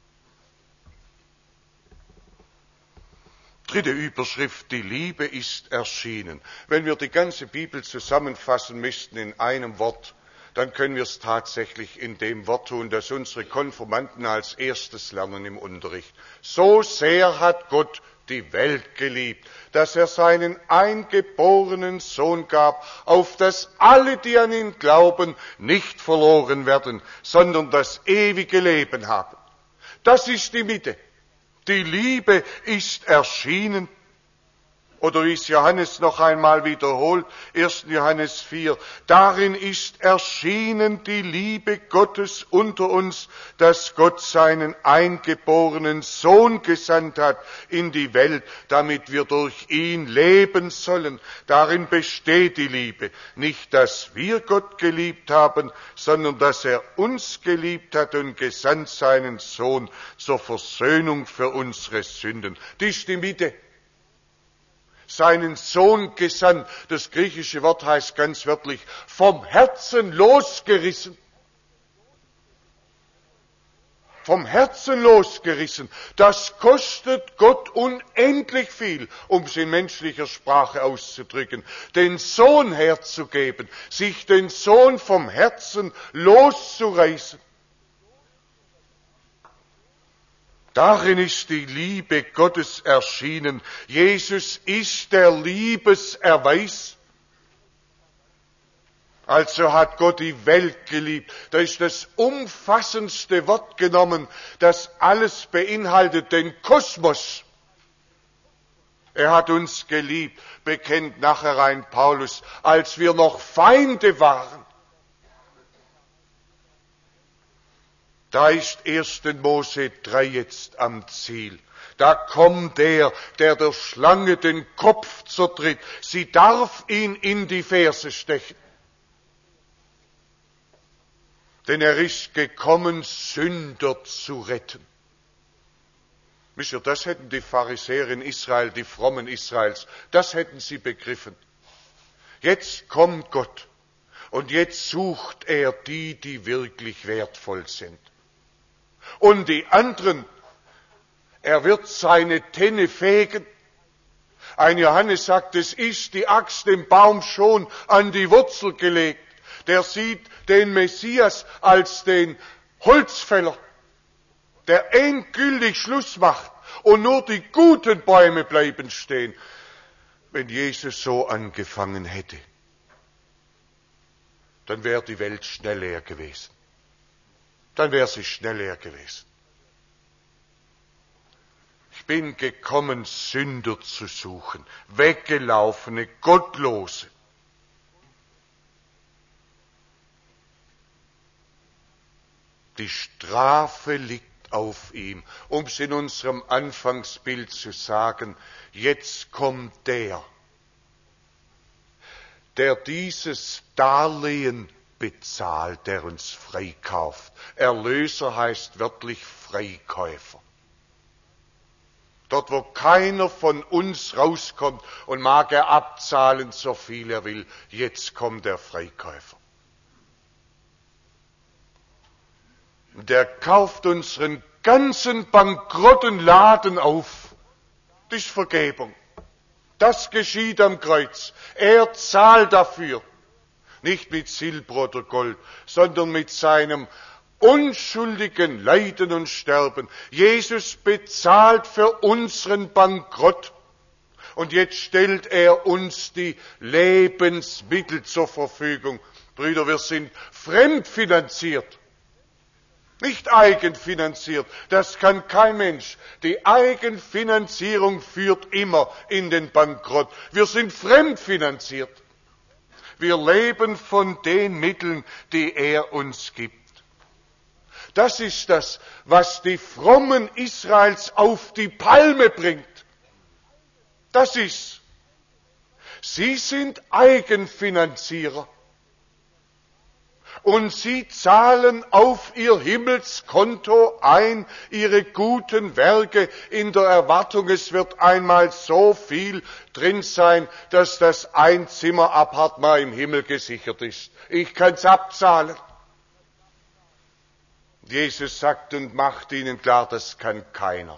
Dritte Überschrift, die Liebe ist erschienen. Wenn wir die ganze Bibel zusammenfassen müssten in einem Wort, dann können wir es tatsächlich in dem Wort tun, das unsere Konfirmanden als erstes lernen im Unterricht. So sehr hat Gott die Welt geliebt, dass er seinen eingeborenen Sohn gab, auf dass alle, die an ihn glauben, nicht verloren werden, sondern das ewige Leben haben. Das ist die Mitte. Die Liebe ist erschienen. Oder wie es Johannes noch einmal wiederholt, erster Johannes vier, darin ist erschienen die Liebe Gottes unter uns, dass Gott seinen eingeborenen Sohn gesandt hat in die Welt, damit wir durch ihn leben sollen. Darin besteht die Liebe. Nicht, dass wir Gott geliebt haben, sondern dass er uns geliebt hat und gesandt seinen Sohn zur Versöhnung für unsere Sünden. Das ist die Mitte. Seinen Sohn gesandt. Das griechische Wort heißt ganz wörtlich, vom Herzen losgerissen. Vom Herzen losgerissen. Das kostet Gott unendlich viel, um es in menschlicher Sprache auszudrücken. Den Sohn herzugeben, sich den Sohn vom Herzen loszureißen. Darin ist die Liebe Gottes erschienen. Jesus ist der Liebeserweis. Also hat Gott die Welt geliebt. Da ist das umfassendste Wort genommen, das alles beinhaltet, den Kosmos. Er hat uns geliebt, bekennt nachher ein Paulus, als wir noch Feinde waren. Da ist erster Mose drei jetzt am Ziel. Da kommt der, der der Schlange den Kopf zertritt. Sie darf ihn in die Ferse stechen. Denn er ist gekommen, Sünder zu retten. Wisst ihr, das hätten die Pharisäer in Israel, die Frommen Israels, das hätten sie begriffen. Jetzt kommt Gott und jetzt sucht er die, die wirklich wertvoll sind. Und die anderen, er wird seine Tenne fegen. Ein Johannes sagt, es ist die Axt dem Baum schon an die Wurzel gelegt. Der sieht den Messias als den Holzfäller, der endgültig Schluss macht und nur die guten Bäume bleiben stehen. Wenn Jesus so angefangen hätte, dann wäre die Welt schnell leer gewesen. Dann wäre sie schnell leer gewesen. Ich bin gekommen, Sünder zu suchen, weggelaufene, Gottlose. Die Strafe liegt auf ihm. Um es in unserem Anfangsbild zu sagen, jetzt kommt der, der dieses Darlehen bezahlt, der uns freikauft. Erlöser heißt wörtlich Freikäufer. Dort, wo keiner von uns rauskommt und mag er abzahlen, so viel er will, jetzt kommt der Freikäufer. Der kauft unseren ganzen bankrotten Laden auf. Das ist Vergebung. Das geschieht am Kreuz. Er zahlt dafür. Nicht mit Silber oder Gold, sondern mit seinem unschuldigen Leiden und Sterben. Jesus bezahlt für unseren Bankrott. Und jetzt stellt er uns die Lebensmittel zur Verfügung. Brüder, wir sind fremdfinanziert. Nicht eigenfinanziert, das kann kein Mensch. Die Eigenfinanzierung führt immer in den Bankrott. Wir sind fremdfinanziert. Wir leben von den Mitteln, die er uns gibt. Das ist das, was die Frommen Israels auf die Palme bringt. Das ist. Sie sind Eigenfinanzierer. Und sie zahlen auf ihr Himmelskonto ein, ihre guten Werke, in der Erwartung, es wird einmal so viel drin sein, dass das Einzimmer-Appartement im Himmel gesichert ist. Ich kann's abzahlen. Jesus sagt und macht ihnen klar, das kann keiner.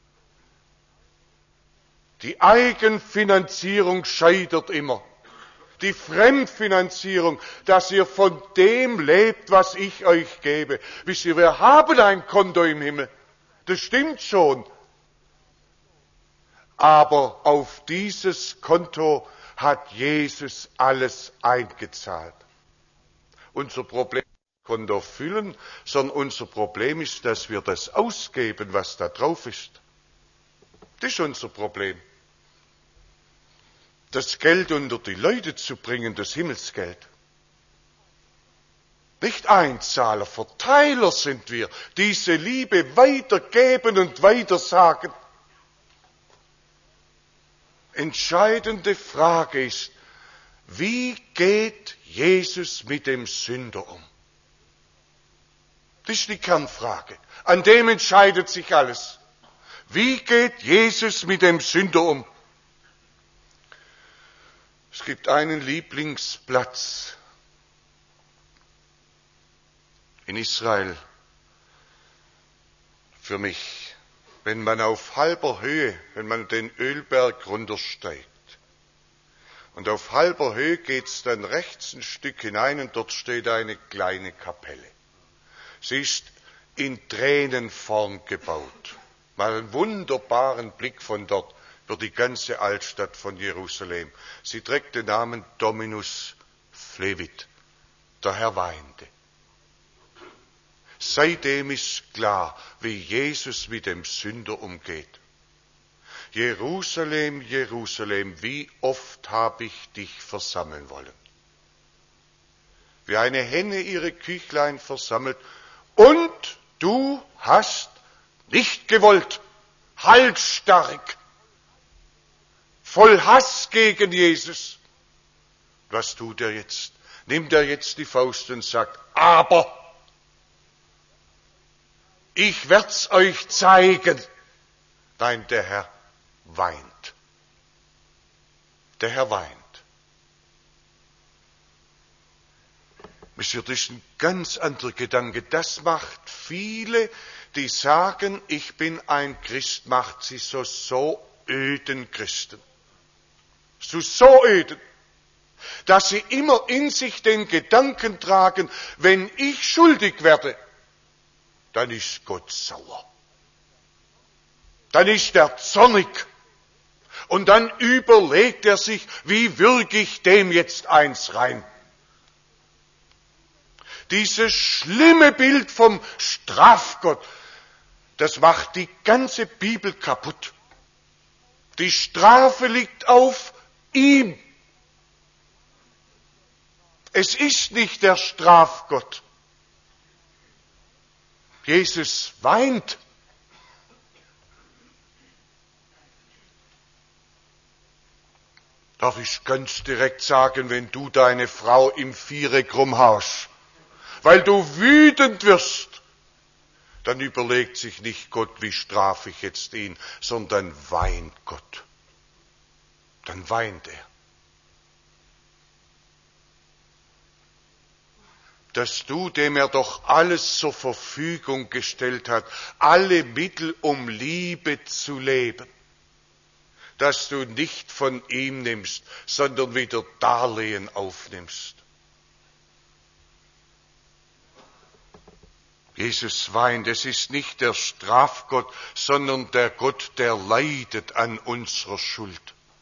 Die Eigenfinanzierung scheitert immer. Die Fremdfinanzierung, dass ihr von dem lebt, was ich euch gebe. Wisst ihr, wir haben ein Konto im Himmel. Das stimmt schon. Aber auf dieses Konto hat Jesus alles eingezahlt. Unser Problem ist nicht das Konto füllen, sondern unser Problem ist, dass wir das ausgeben, was da drauf ist. Das ist unser Problem. Das Geld unter die Leute zu bringen, das Himmelsgeld. Nicht Einzahler, Verteiler sind wir, diese Liebe weitergeben und weitersagen. Entscheidende Frage ist, wie geht Jesus mit dem Sünder um? Das ist die Kernfrage. An dem entscheidet sich alles. Wie geht Jesus mit dem Sünder um? Es gibt einen Lieblingsplatz in Israel für mich, wenn man auf halber Höhe, wenn man den Ölberg runtersteigt. Und auf halber Höhe geht's dann rechts ein Stück hinein und dort steht eine kleine Kapelle. Sie ist in Tränenform gebaut. Mal einen wunderbaren Blick von dort über die ganze Altstadt von Jerusalem. Sie trägt den Namen Dominus Flevit, der Herr weinte. Seitdem ist klar, wie Jesus mit dem Sünder umgeht. Jerusalem, Jerusalem, wie oft habe ich dich versammeln wollen. Wie eine Henne ihre Küchlein versammelt und Du hast nicht gewollt, halsstarrig, voll Hass gegen Jesus. Was tut er jetzt? Nimmt er jetzt die Faust und sagt, aber ich werd's euch zeigen. Nein, der Herr weint. Der Herr weint. Das ist ein ganz anderer Gedanke. Das macht viele, die sagen, ich bin ein Christ, macht sie so, so öden Christen. So, so öden. Dass sie immer in sich den Gedanken tragen, wenn ich schuldig werde, dann ist Gott sauer. Dann ist er zornig. Und dann überlegt er sich, wie würge ich dem jetzt eins rein? Dieses schlimme Bild vom Strafgott, das macht die ganze Bibel kaputt. Die Strafe liegt auf ihm. Es ist nicht der Strafgott. Jesus weint. Darf ich ganz direkt sagen, wenn du deine Frau im Viereck rumhaust, weil du wütend wirst, dann überlegt sich nicht Gott, wie strafe ich jetzt ihn, sondern weint Gott. Dann weint er. Dass du, dem er doch alles zur Verfügung gestellt hat, alle Mittel, um Liebe zu leben, dass du nicht von ihm nimmst, sondern wieder Darlehen aufnimmst. Jesus weint, es ist nicht der Strafgott, sondern der Gott, der leidet an unserer Schuld.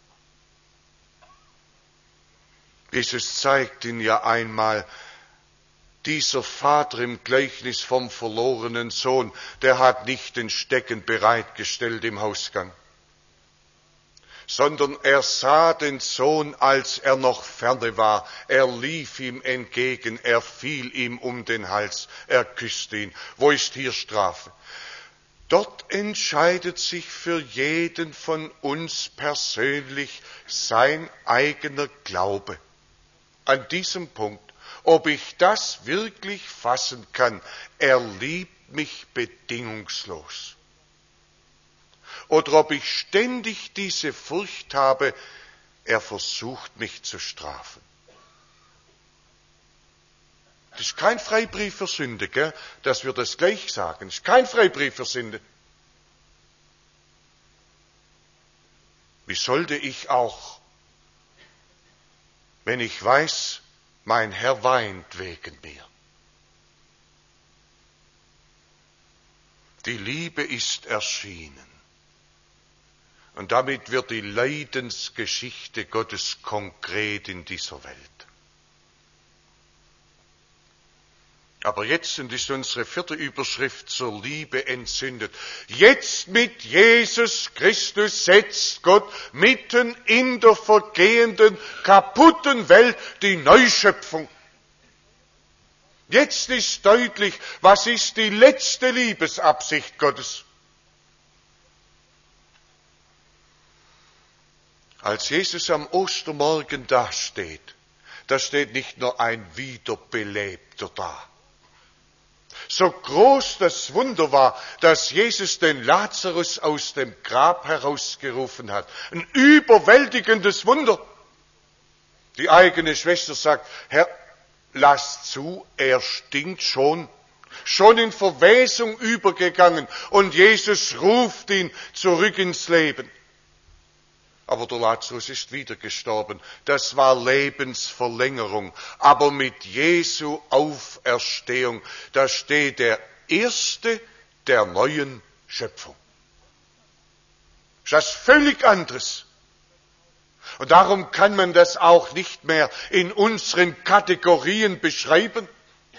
Jesus zeigt ihn ja einmal, dieser Vater im Gleichnis vom verlorenen Sohn, der hat nicht den Stecken bereitgestellt im Hausgang, sondern er sah den Sohn, als er noch ferne war. Er lief ihm entgegen, er fiel ihm um den Hals, er küsste ihn. Wo ist hier Strafe? Dort entscheidet sich für jeden von uns persönlich sein eigener Glaube. An diesem Punkt, ob ich das wirklich fassen kann, er liebt mich bedingungslos. Oder ob ich ständig diese Furcht habe, er versucht mich zu strafen. Das ist kein Freibrief für Sünde, gell? Dass wir das gleich sagen. Das ist kein Freibrief für Sünde. Wie sollte ich auch, wenn ich weiß, mein Herr weint wegen mir? Die Liebe ist erschienen. Und damit wird die Leidensgeschichte Gottes konkret in dieser Welt. Aber jetzt, und ist unsere vierte Überschrift zur Liebe entzündet, jetzt mit Jesus Christus setzt Gott mitten in der vergehenden, kaputten Welt die Neuschöpfung. Jetzt ist deutlich, was ist die letzte Liebesabsicht Gottes. Als Jesus am Ostermorgen dasteht, da steht nicht nur ein Wiederbelebter da. So groß das Wunder war, dass Jesus den Lazarus aus dem Grab herausgerufen hat. Ein überwältigendes Wunder. Die eigene Schwester sagt, Herr, lass zu, er stinkt schon. Schon in Verwesung übergegangen. Und Jesus ruft ihn zurück ins Leben. Aber der Lazarus ist wieder gestorben. Das war Lebensverlängerung. Aber mit Jesu Auferstehung, da steht der Erste der neuen Schöpfung. Das ist völlig anderes. Und darum kann man das auch nicht mehr in unseren Kategorien beschreiben.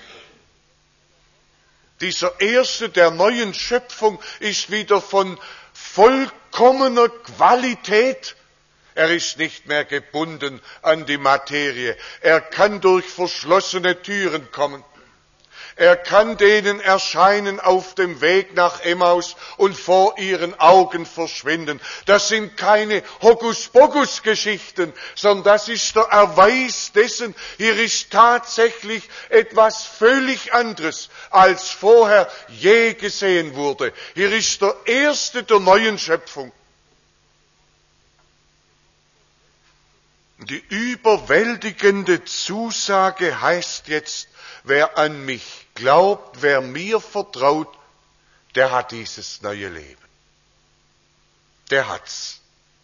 Dieser Erste der neuen Schöpfung ist wieder von vollkommener Qualität. Er ist nicht mehr gebunden an die Materie. Er kann durch verschlossene Türen kommen. Er kann denen erscheinen auf dem Weg nach Emmaus und vor ihren Augen verschwinden. Das sind keine Hokuspokus-Geschichten, sondern das ist der Erweis dessen, hier ist tatsächlich etwas völlig anderes, als vorher je gesehen wurde. Hier ist der erste der neuen Schöpfung. Die überwältigende Zusage heißt jetzt, wer an mich glaubt, wer mir vertraut, der hat dieses neue Leben. Der hat's.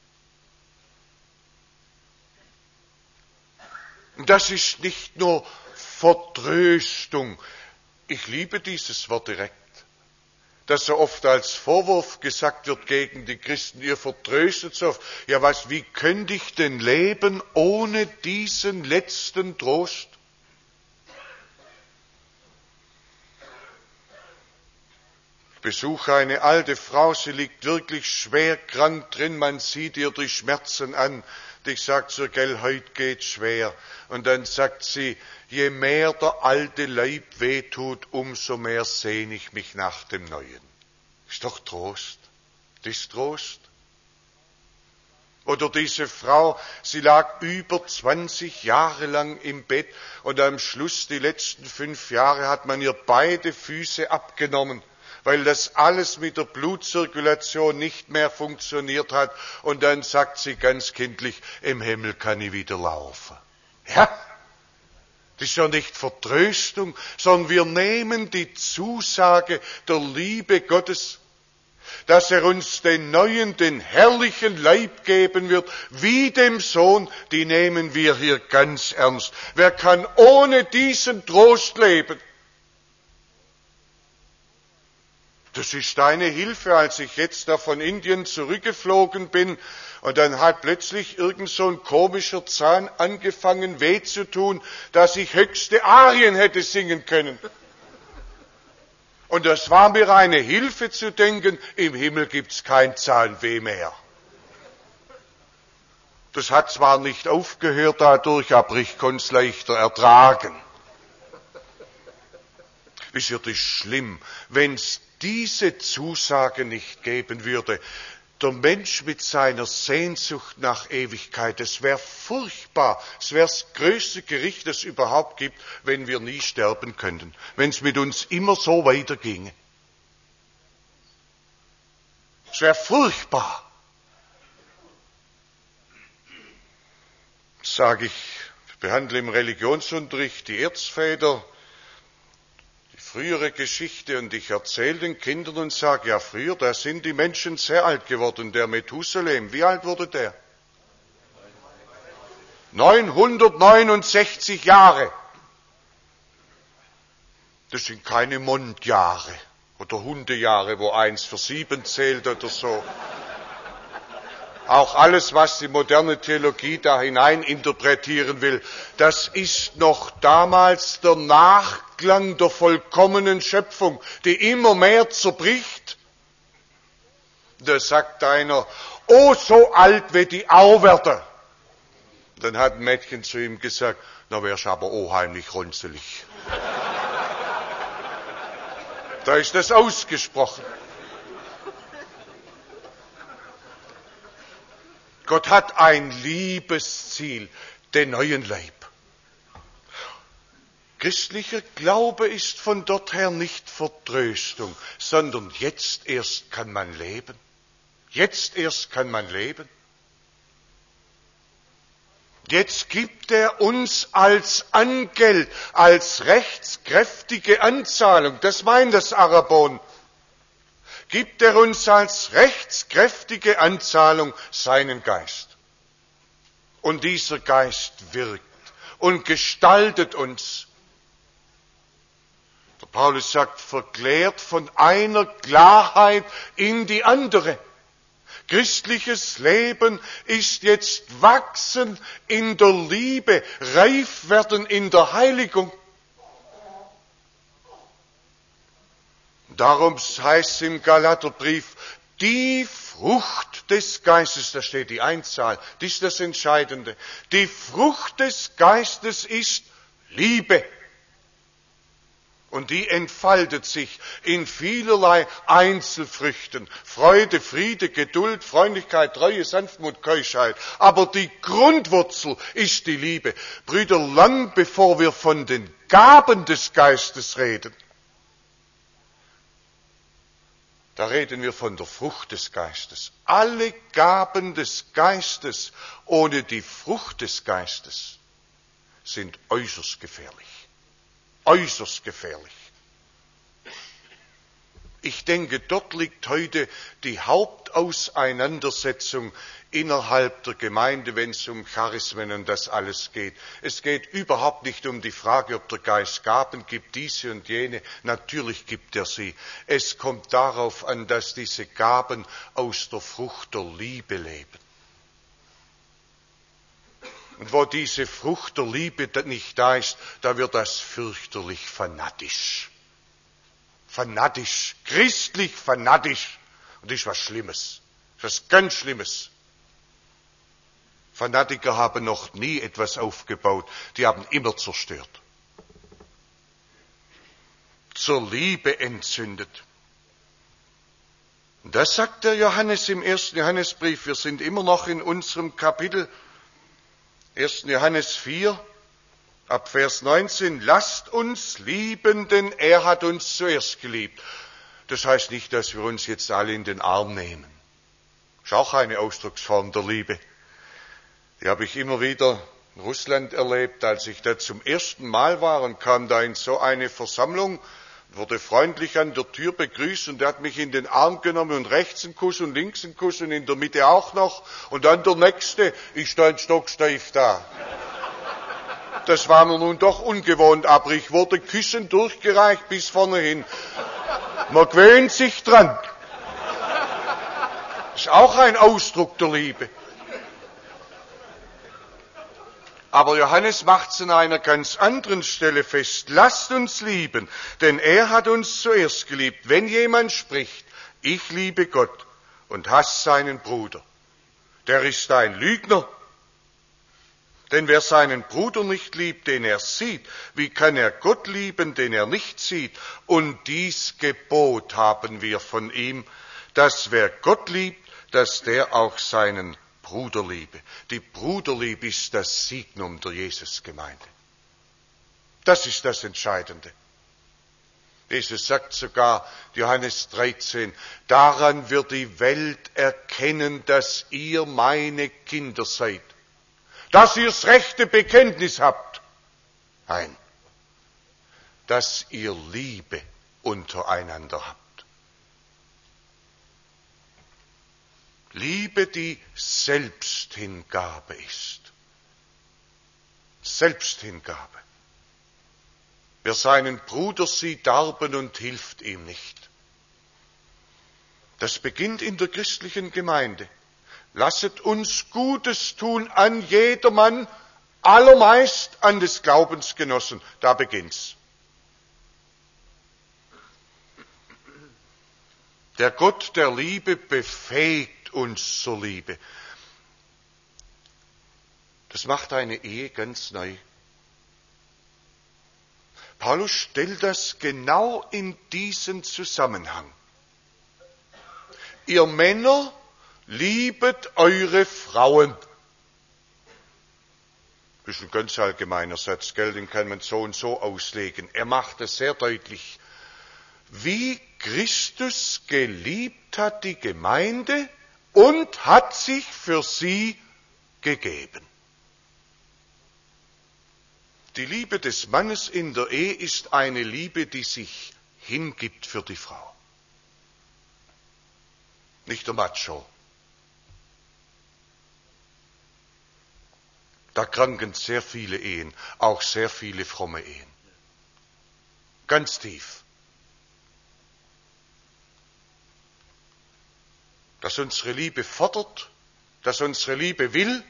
Und das ist nicht nur Vertröstung. Ich liebe dieses Wort direkt, das so oft als Vorwurf gesagt wird gegen die Christen. Ihr vertröstet so oft. Ja, was, wie könnte ich denn leben ohne diesen letzten Trost? Ich besuche eine alte Frau, sie liegt wirklich schwer krank drin, man sieht ihr die Schmerzen an. Und ich sage zu ihr, gell, heute geht's schwer. Und dann sagt sie, je mehr der alte Leib wehtut, umso mehr sehne ich mich nach dem Neuen. Ist doch Trost. Das ist Trost. Oder diese Frau, sie lag über zwanzig Jahre lang im Bett und am Schluss, die letzten fünf Jahre, hat man ihr beide Füße abgenommen, weil das alles mit der Blutzirkulation nicht mehr funktioniert hat. Und dann sagt sie ganz kindlich, im Himmel kann ich wieder laufen. Ja, das ist ja nicht Vertröstung, sondern wir nehmen die Zusage der Liebe Gottes, dass er uns den neuen, den herrlichen Leib geben wird, wie dem Sohn, die nehmen wir hier ganz ernst. Wer kann ohne diesen Trost leben? Das ist eine Hilfe, als ich jetzt da von Indien zurückgeflogen bin und dann hat plötzlich irgend so ein komischer Zahn angefangen weh zu tun, dass ich höchste Arien hätte singen können. Und das war mir eine Hilfe zu denken, im Himmel gibt's kein Zahnweh mehr. Das hat zwar nicht aufgehört dadurch, aber ich konnte es leichter ertragen. Wisst ihr, das ist schlimm, wenn's diese Zusage nicht geben würde. Der Mensch mit seiner Sehnsucht nach Ewigkeit, es wäre furchtbar, es wäre das größte Gericht, das es überhaupt gibt, wenn wir nie sterben könnten, wenn es mit uns immer so weiterginge. Es wäre furchtbar. Das sage ich, ich behandle im Religionsunterricht die Erzväter, frühere Geschichte, und ich erzähle den Kindern und sage, ja, früher, da sind die Menschen sehr alt geworden. Der Methusalem, wie alt wurde der? neunhundertneunundsechzig Jahre. Das sind keine Mondjahre oder Hundejahre, wo eins für sieben zählt oder so. Auch alles, was die moderne Theologie da hinein interpretieren will, das ist noch damals der Nachklang der vollkommenen Schöpfung, die immer mehr zerbricht. Da sagt einer, oh, so alt wie die auch werden. Dann hat ein Mädchen zu ihm gesagt, na wärst aber unheimlich runzelig. Da ist das ausgesprochen. Gott hat ein Liebesziel, den neuen Leib. Christlicher Glaube ist von dort her nicht Vertröstung, sondern jetzt erst kann man leben. Jetzt erst kann man leben. Jetzt gibt er uns als Angeld, als rechtskräftige Anzahlung, das meint das Arabon, gibt er uns als rechtskräftige Anzahlung seinen Geist. Und dieser Geist wirkt und gestaltet uns. Der Paulus sagt, verklärt von einer Klarheit in die andere. Christliches Leben ist jetzt wachsen in der Liebe, reif werden in der Heiligung. Darum heißt es im Galaterbrief, die Frucht des Geistes, da steht die Einzahl, das ist das Entscheidende. Die Frucht des Geistes ist Liebe. Und die entfaltet sich in vielerlei Einzelfrüchten. Freude, Friede, Geduld, Freundlichkeit, Treue, Sanftmut, Keuschheit. Aber die Grundwurzel ist die Liebe. Brüder, lang bevor wir von den Gaben des Geistes reden, da reden wir von der Frucht des Geistes. Alle Gaben des Geistes ohne die Frucht des Geistes sind äußerst gefährlich. Äußerst gefährlich. Ich denke, dort liegt heute die Hauptauseinandersetzung innerhalb der Gemeinde, wenn es um Charismen und das alles geht. Es geht überhaupt nicht um die Frage, ob der Geist Gaben gibt, diese und jene. Natürlich gibt er sie. Es kommt darauf an, dass diese Gaben aus der Frucht der Liebe leben. Und wo diese Frucht der Liebe nicht da ist, da wird das fürchterlich fanatisch. Fanatisch, christlich fanatisch. Und das ist was Schlimmes. Das ist was ganz Schlimmes. Fanatiker haben noch nie etwas aufgebaut. Die haben immer zerstört. Zur Liebe entzündet. Und das sagt der Johannes im ersten Johannesbrief. Wir sind immer noch in unserem Kapitel ersten Johannes vier, ab Vers neunzehn, lasst uns lieben, denn er hat uns zuerst geliebt. Das heißt nicht, dass wir uns jetzt alle in den Arm nehmen. Das ist auch eine Ausdrucksform der Liebe. Die habe ich immer wieder in Russland erlebt, als ich da zum ersten Mal war und kam da in so eine Versammlung, wurde freundlich an der Tür begrüßt und er hat mich in den Arm genommen und rechts einen Kuss und links einen Kuss und in der Mitte auch noch und dann der nächste, ich stand stocksteif da. Das war mir nun doch ungewohnt, aber ich wurde küssend durchgereicht bis vorne hin. Man gewöhnt sich dran. Das ist auch ein Ausdruck der Liebe. Aber Johannes macht es an einer ganz anderen Stelle fest. Lasst uns lieben, denn er hat uns zuerst geliebt. Wenn jemand spricht, ich liebe Gott und hasst seinen Bruder, der ist ein Lügner. Denn wer seinen Bruder nicht liebt, den er sieht, wie kann er Gott lieben, den er nicht sieht? Und dies Gebot haben wir von ihm, dass wer Gott liebt, dass der auch seinen Bruderliebe. Die Bruderliebe ist das Signum der Jesusgemeinde. Das ist das Entscheidende. Jesus sagt sogar, Johannes dreizehn, daran wird die Welt erkennen, dass ihr meine Kinder seid. Dass ihr das rechte Bekenntnis habt. Nein. Dass ihr Liebe untereinander habt. Liebe, die Selbsthingabe ist. Selbsthingabe. Wer seinen Bruder sieht darben und hilft ihm nicht. Das beginnt in der christlichen Gemeinde. Lasset uns Gutes tun an jedermann, allermeist an des Glaubensgenossen. Da beginnt's. Der Gott der Liebe befähigt uns zur Liebe. Das macht eine Ehe ganz neu. Paulus stellt das genau in diesen Zusammenhang. Ihr Männer, liebet eure Frauen. Das ist ein ganz allgemeiner Satz, gell? Den kann man so und so auslegen. Er macht es sehr deutlich. Wie Christus geliebt hat die Gemeinde und hat sich für sie gegeben. Die Liebe des Mannes in der Ehe ist eine Liebe, die sich hingibt für die Frau. Nicht der Macho. Da kranken sehr viele Ehen, auch sehr viele fromme Ehen. Ganz tief. Dass unsere Liebe fordert, dass unsere Liebe will,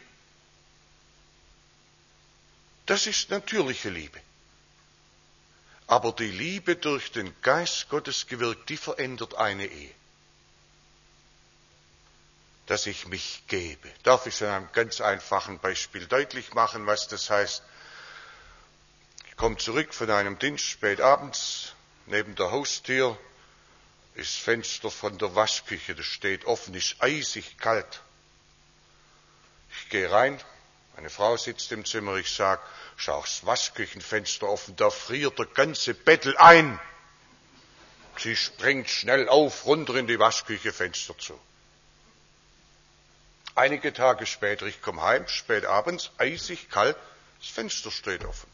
das ist natürliche Liebe. Aber die Liebe durch den Geist Gottes gewirkt, die verändert eine Ehe. Dass ich mich gebe. Darf ich an einem ganz einfachen Beispiel deutlich machen, was das heißt? Ich komme zurück von einem Dienst spät abends, Neben der Haustür ist das Fenster von der Waschküche, das steht offen, ist eisig kalt. Ich gehe rein, meine Frau sitzt im Zimmer, ich sage, schau, das Waschküchenfenster offen, da friert der ganze Bettel ein. Sie springt schnell auf, runter in die Waschküche, Fenster zu. Einige Tage später, ich komme heim, spät abends, eisig kalt, das Fenster steht offen.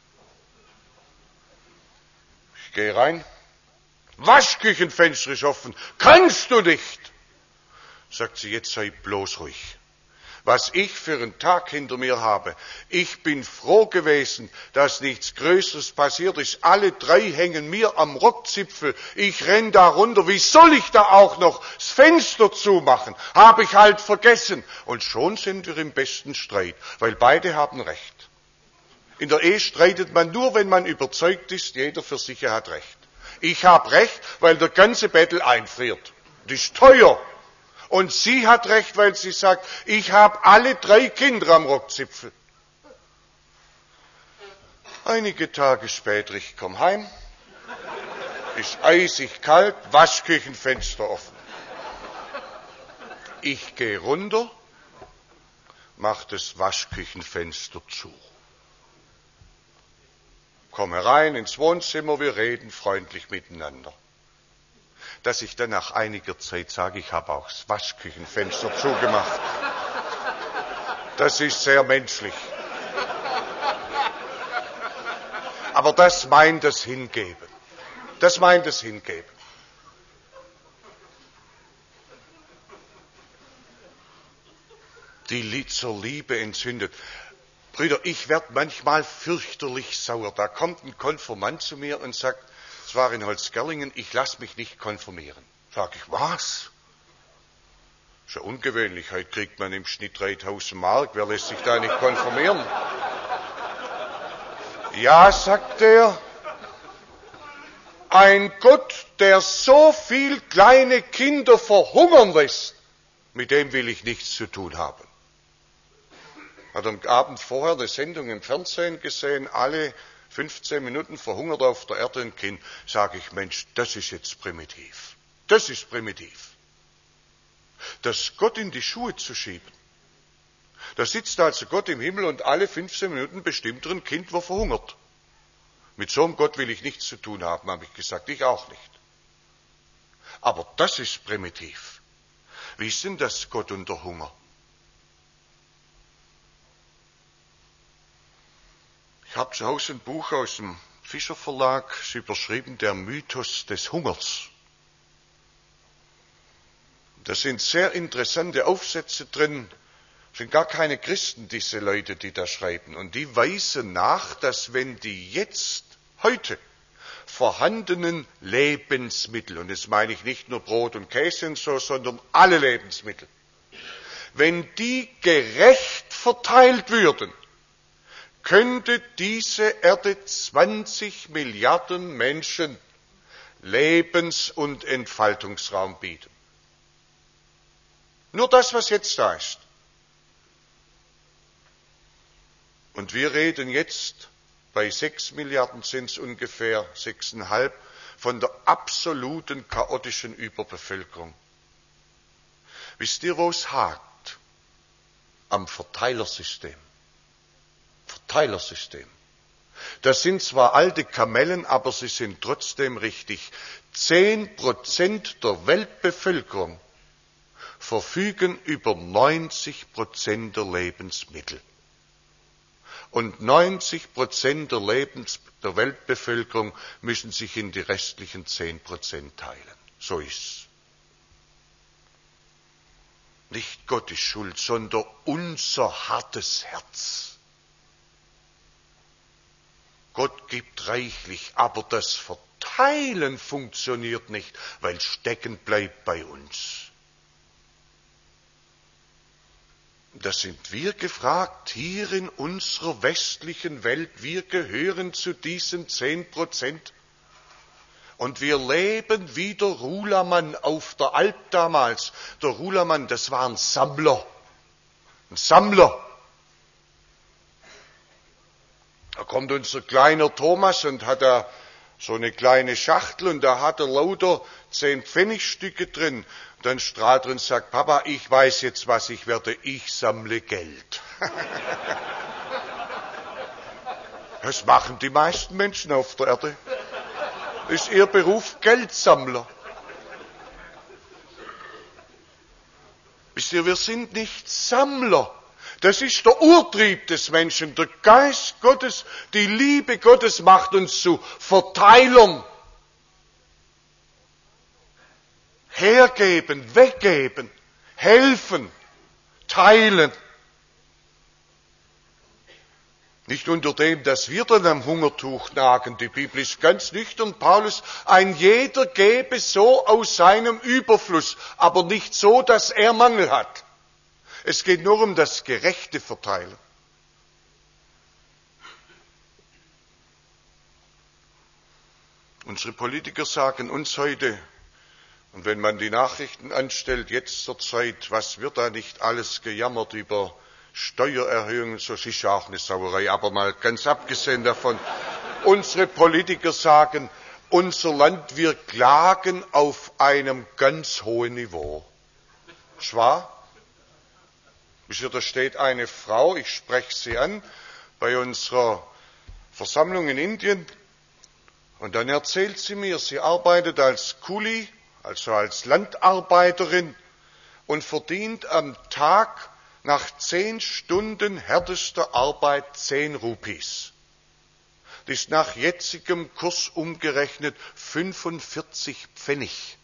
Ich gehe rein, Waschküchenfenster ist offen, kannst du nicht? Sagt sie, jetzt sei bloß ruhig. Was ich für einen Tag hinter mir habe. Ich bin froh gewesen, dass nichts Größeres passiert ist. Alle drei hängen mir am Rockzipfel. Ich renn da runter. Wie soll ich da auch noch das Fenster zumachen? Habe ich halt vergessen. Und schon sind wir im besten Streit, weil beide haben Recht. In der Ehe streitet man nur, wenn man überzeugt ist, jeder für sich hat Recht. Ich habe Recht, weil der ganze Bettel einfriert. Das ist teuer. Und sie hat recht, weil sie sagt, ich habe alle drei Kinder am Rockzipfel. Einige Tage später, ich komme heim, ist eisig kalt, Waschküchenfenster offen. Ich gehe runter, mache das Waschküchenfenster zu. Komme rein ins Wohnzimmer, wir reden freundlich miteinander. Dass ich dann nach einiger Zeit sage, ich habe auch das Waschküchenfenster zugemacht. Das ist sehr menschlich. Aber das meint das Hingeben. Das meint das Hingeben. Die zur Liebe entzündet. Brüder, ich werde manchmal fürchterlich sauer. Da kommt ein Konfirmand zu mir und sagt, es war in Holzgerlingen, ich lasse mich nicht konfirmieren. Sag ich, was? Ist ja ungewöhnlich, heute kriegt man im Schnitt dreitausend Mark, wer lässt sich da nicht konfirmieren? Ja, sagt er, ein Gott, der so viel kleine Kinder verhungern lässt, mit dem will ich nichts zu tun haben. Hat am Abend vorher eine Sendung im Fernsehen gesehen, alle fünfzehn Minuten verhungert auf der Erde ein Kind, sage ich, Mensch, das ist jetzt primitiv. Das ist primitiv. Das Gott in die Schuhe zu schieben. Da sitzt also Gott im Himmel und alle fünfzehn Minuten bestimmt er ein Kind, wo verhungert. Mit so einem Gott will ich nichts zu tun haben, habe ich gesagt, ich auch nicht. Aber das ist primitiv. Wie ist denn das Gott unter Hunger? Ich habe zu Hause ein Buch aus dem Fischer Verlag, ist überschrieben, der Mythos des Hungers. Da sind sehr interessante Aufsätze drin, sind gar keine Christen, diese Leute, die da schreiben. Und die weisen nach, dass wenn die jetzt, heute, vorhandenen Lebensmittel, und das meine ich nicht nur Brot und Käse und so, sondern alle Lebensmittel, wenn die gerecht verteilt würden, könnte diese Erde zwanzig Milliarden Menschen Lebens- und Entfaltungsraum bieten. Nur das, was jetzt da ist. Und wir reden jetzt, bei sechs Milliarden sind es ungefähr, sechseinhalb, von der absoluten chaotischen Überbevölkerung. Wisst ihr, wo es hakt? Am Verteilersystem. Verteilersystem. Das sind zwar alte Kamellen, aber sie sind trotzdem richtig. Zehn Prozent der Weltbevölkerung verfügen über neunzig Prozent der Lebensmittel. Und neunzig Prozent der, Lebens- der Weltbevölkerung müssen sich in die restlichen zehn Prozent teilen. So ist's. Nicht Gottes Schuld, sondern unser hartes Herz. Gott gibt reichlich, aber das Verteilen funktioniert nicht, weil stecken bleibt bei uns. Da sind wir gefragt, hier in unserer westlichen Welt, wir gehören zu diesen zehn Prozent. Und wir leben wie der Rulamann auf der Alp damals. Der Rulamann, das war ein Sammler. Ein Sammler. Da kommt unser kleiner Thomas und hat da so eine kleine Schachtel und da hat er lauter zehn Pfennigstücke drin. Dann strahlt er und sagt, Papa, ich weiß jetzt, was ich werde, ich sammle Geld. Das machen die meisten Menschen auf der Erde. Das ist ihr Beruf, Geldsammler. Wisst ihr, wir sind nicht Sammler. Das ist der Urtrieb des Menschen. Der Geist Gottes, die Liebe Gottes macht uns zu Verteilern. Hergeben, weggeben, helfen, teilen. Nicht unter dem, dass wir dann am Hungertuch nagen. Die Bibel ist ganz nüchtern, Paulus. Ein jeder gebe so aus seinem Überfluss, aber nicht so, dass er Mangel hat. Es geht nur um das gerechte Verteilen. Unsere Politiker sagen uns heute, und wenn man die Nachrichten anstellt, jetzt zur Zeit, was wird da nicht alles gejammert über Steuererhöhungen, so ist ja auch eine Sauerei, aber mal ganz abgesehen davon. Unsere Politiker sagen, unser Land, wir klagen auf einem ganz hohen Niveau. Ist wahr? Wisst ihr, da steht eine Frau, ich spreche sie an, bei unserer Versammlung in Indien, und dann erzählt sie mir, sie arbeitet als Kuli, also als Landarbeiterin, und verdient am Tag nach zehn Stunden härtester Arbeit zehn Rupees. Das ist nach jetzigem Kurs umgerechnet fünfundvierzig Pfennig.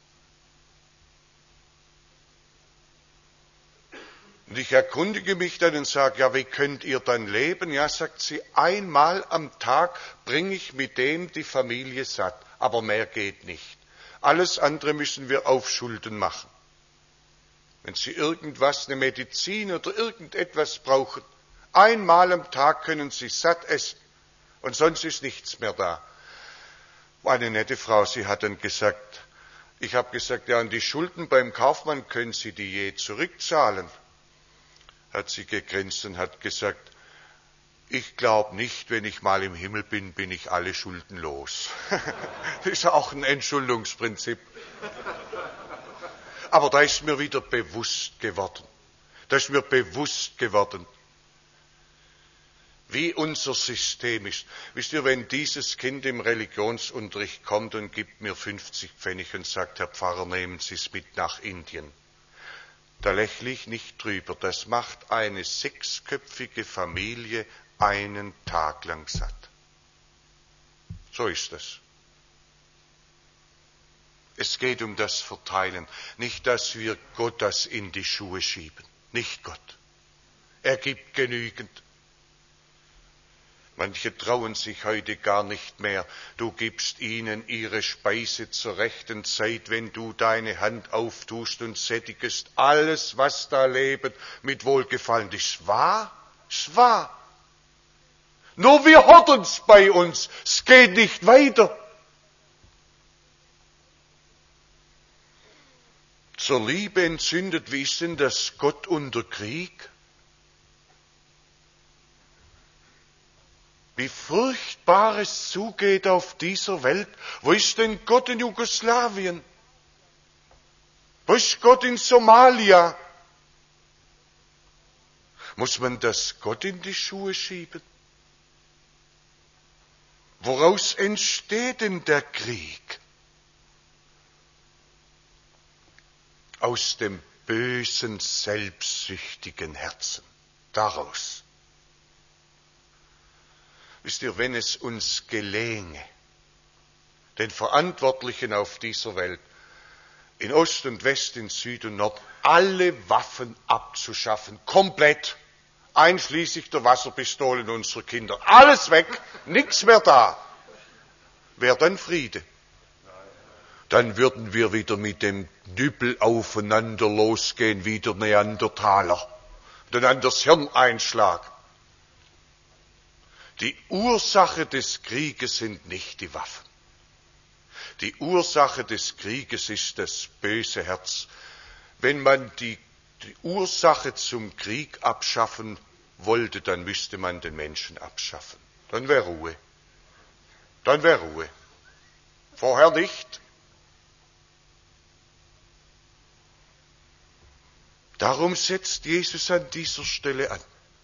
Und ich erkundige mich dann und sage, ja, wie könnt ihr dann leben? Ja, sagt sie, einmal am Tag bringe ich mit dem die Familie satt, aber mehr geht nicht. Alles andere müssen wir auf Schulden machen. Wenn Sie irgendwas, eine Medizin oder irgendetwas brauchen, einmal am Tag können Sie satt essen und sonst ist nichts mehr da. War eine nette Frau, sie hat dann gesagt, ich habe gesagt, ja, und die Schulden beim Kaufmann, können Sie die je zurückzahlen? Hat sie gegrinst und hat gesagt, ich glaube nicht, wenn ich mal im Himmel bin, bin ich alle Schulden los. Das ist auch ein Entschuldungsprinzip. Aber da ist mir wieder bewusst geworden, da ist mir bewusst geworden, wie unser System ist. Wisst ihr, wenn dieses Kind im Religionsunterricht kommt und gibt mir fünfzig Pfennig und sagt, Herr Pfarrer, nehmen Sie es mit nach Indien. Da lächle ich nicht drüber. Das macht eine sechsköpfige Familie einen Tag lang satt. So ist es. Es geht um das Verteilen. Nicht, dass wir Gott das in die Schuhe schieben. Nicht Gott. Er gibt genügend. Manche trauen sich heute gar nicht mehr. Du gibst ihnen ihre Speise zur rechten Zeit, wenn du deine Hand auftust und sättigest alles, was da lebt, mit Wohlgefallen. Das ist wahr, das ist wahr. Nur wir horten's bei uns. Es geht nicht weiter. Zur Liebe entzündet, wie ist denn das Gott unter Krieg? Wie furchtbar es zugeht auf dieser Welt. Wo ist denn Gott in Jugoslawien? Wo ist Gott in Somalia? Muss man das Gott in die Schuhe schieben? Woraus entsteht denn der Krieg? Aus dem bösen, selbstsüchtigen Herzen. Daraus. Wisst ihr, wenn es uns gelänge, den Verantwortlichen auf dieser Welt, in Ost und West, in Süd und Nord, alle Waffen abzuschaffen, komplett, einschließlich der Wasserpistolen unserer Kinder, alles weg, nichts mehr da, wäre dann Friede. Dann würden wir wieder mit dem Dübel aufeinander losgehen, wie der Neandertaler, dann an das Hirn einschlagen. Die Ursache des Krieges sind nicht die Waffen. Die Ursache des Krieges ist das böse Herz. Wenn man die, die Ursache zum Krieg abschaffen wollte, dann müsste man den Menschen abschaffen. Dann wäre Ruhe. Dann wäre Ruhe. Vorher nicht. Darum setzt Jesus an dieser Stelle an.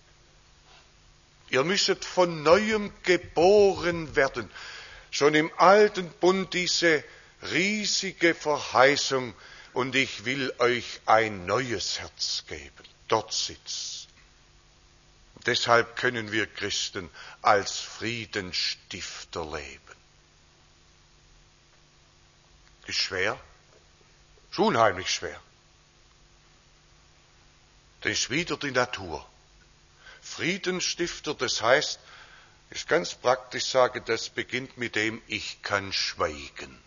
Ihr müsstet von Neuem geboren werden. Schon im alten Bund diese riesige Verheißung. Und ich will euch ein neues Herz geben. Dort sitzt. Deshalb können wir Christen als Friedensstifter leben. Ist schwer? Ist unheimlich schwer. Das ist wieder die Natur. Friedensstifter, das heißt, ist ganz praktisch sage, das beginnt mit dem, ich kann schweigen.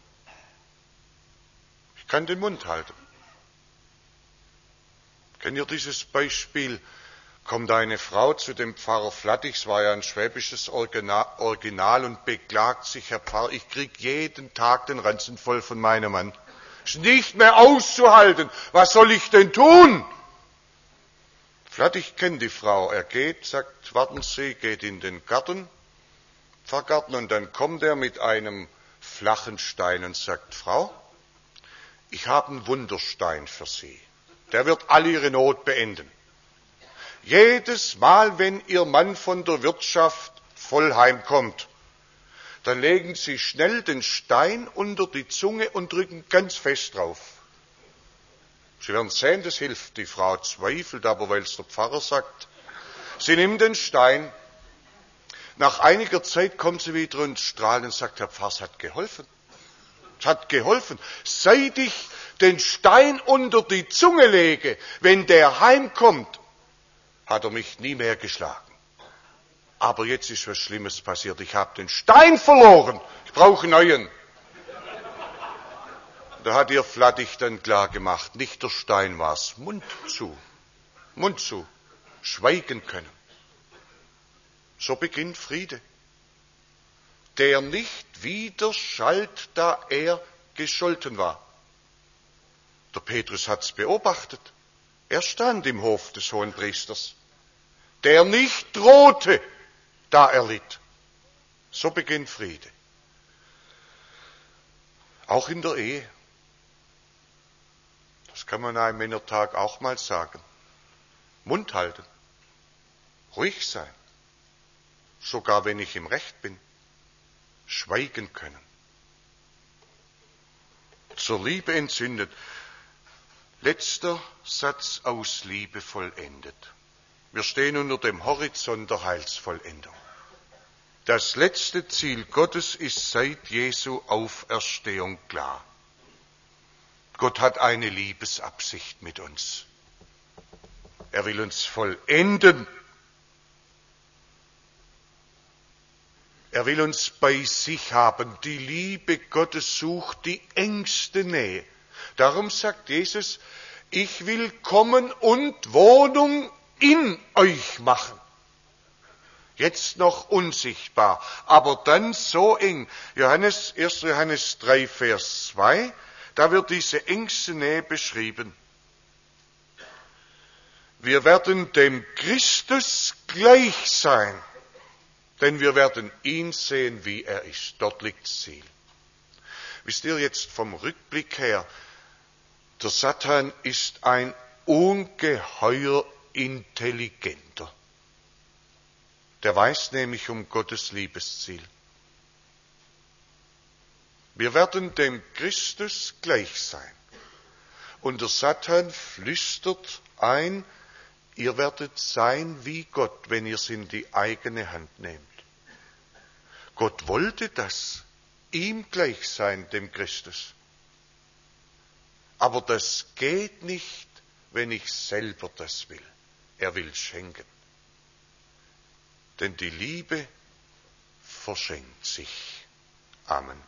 Ich kann den Mund halten. Kennt ihr dieses Beispiel? Kommt eine Frau zu dem Pfarrer Flattig, es war ja ein schwäbisches Original, und beklagt sich, Herr Pfarrer, ich krieg jeden Tag den Ranzen voll von meinem Mann. Ist nicht mehr auszuhalten. Was soll ich denn tun? Flattig kennt die Frau. Er geht, sagt, warten Sie, geht in den Garten, Pfarrgarten, und dann kommt er mit einem flachen Stein und sagt, Frau, ich habe einen Wunderstein für Sie. Der wird all Ihre Not beenden. Jedes Mal, wenn Ihr Mann von der Wirtschaft voll heimkommt, dann legen Sie schnell den Stein unter die Zunge und drücken ganz fest drauf. Sie werden sehen, das hilft. Die Frau zweifelt, aber weil es der Pfarrer sagt. Sie nimmt den Stein. Nach einiger Zeit kommt sie wieder und strahlt und sagt, Herr Pfarrer, es hat geholfen. Es hat geholfen. Seit ich den Stein unter die Zunge lege, wenn der heimkommt, hat er mich nie mehr geschlagen. Aber jetzt ist was Schlimmes passiert. Ich habe den Stein verloren. Ich brauche einen neuen. Da hat ihr Flattig dann klar gemacht, nicht der Stein war's, Mund zu, Mund zu, schweigen können. So beginnt Friede, der nicht wieder schallt, da er gescholten war. Der Petrus hat's beobachtet. Er stand im Hof des Hohenpriesters, der nicht drohte, da er litt. So beginnt Friede. Auch in der Ehe. Das kann man einem Männertag auch mal sagen. Mund halten. Ruhig sein. Sogar wenn ich im Recht bin. Schweigen können. Zur Liebe entzündet. Letzter Satz aus Liebe vollendet. Wir stehen unter dem Horizont der Heilsvollendung. Das letzte Ziel Gottes ist seit Jesu Auferstehung klar. Gott hat eine Liebesabsicht mit uns. Er will uns vollenden. Er will uns bei sich haben. Die Liebe Gottes sucht die engste Nähe. Darum sagt Jesus, ich will kommen und Wohnung in euch machen. Jetzt noch unsichtbar, aber dann so eng. Johannes, erster Johannes drei, Vers zwei, da wird diese engste Nähe beschrieben. Wir werden dem Christus gleich sein, denn wir werden ihn sehen, wie er ist. Dort liegt das Ziel. Wisst ihr jetzt vom Rückblick her, der Satan ist ein ungeheuer intelligenter. Der weiß nämlich um Gottes Liebesziel. Wir werden dem Christus gleich sein. Und der Satan flüstert ein, ihr werdet sein wie Gott, wenn ihr es in die eigene Hand nehmt. Gott wollte das, ihm gleich sein, dem Christus. Aber das geht nicht, wenn ich selber das will. Er will schenken. Denn die Liebe verschenkt sich. Amen.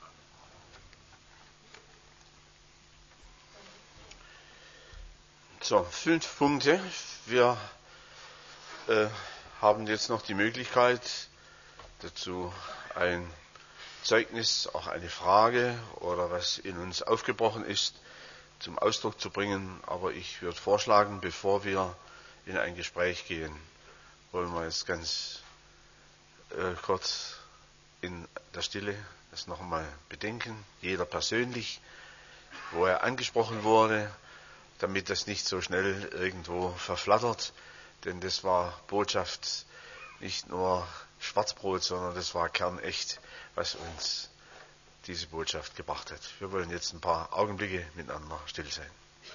So, fünf Punkte. Wir äh, haben jetzt noch die Möglichkeit, dazu ein Zeugnis, auch eine Frage oder was in uns aufgebrochen ist, zum Ausdruck zu bringen. Aber ich würde vorschlagen, bevor wir in ein Gespräch gehen, wollen wir jetzt ganz äh, kurz in der Stille das noch einmal bedenken, jeder persönlich, wo er angesprochen wurde, damit das nicht so schnell irgendwo verflattert, denn das war Botschaft nicht nur Schwarzbrot, sondern das war kernecht, was uns diese Botschaft gebracht hat. Wir wollen jetzt ein paar Augenblicke miteinander still sein.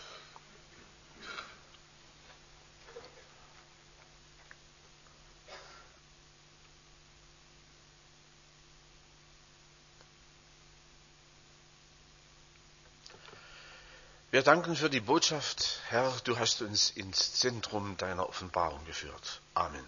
Wir danken für die Botschaft, Herr, du hast uns ins Zentrum deiner Offenbarung geführt. Amen.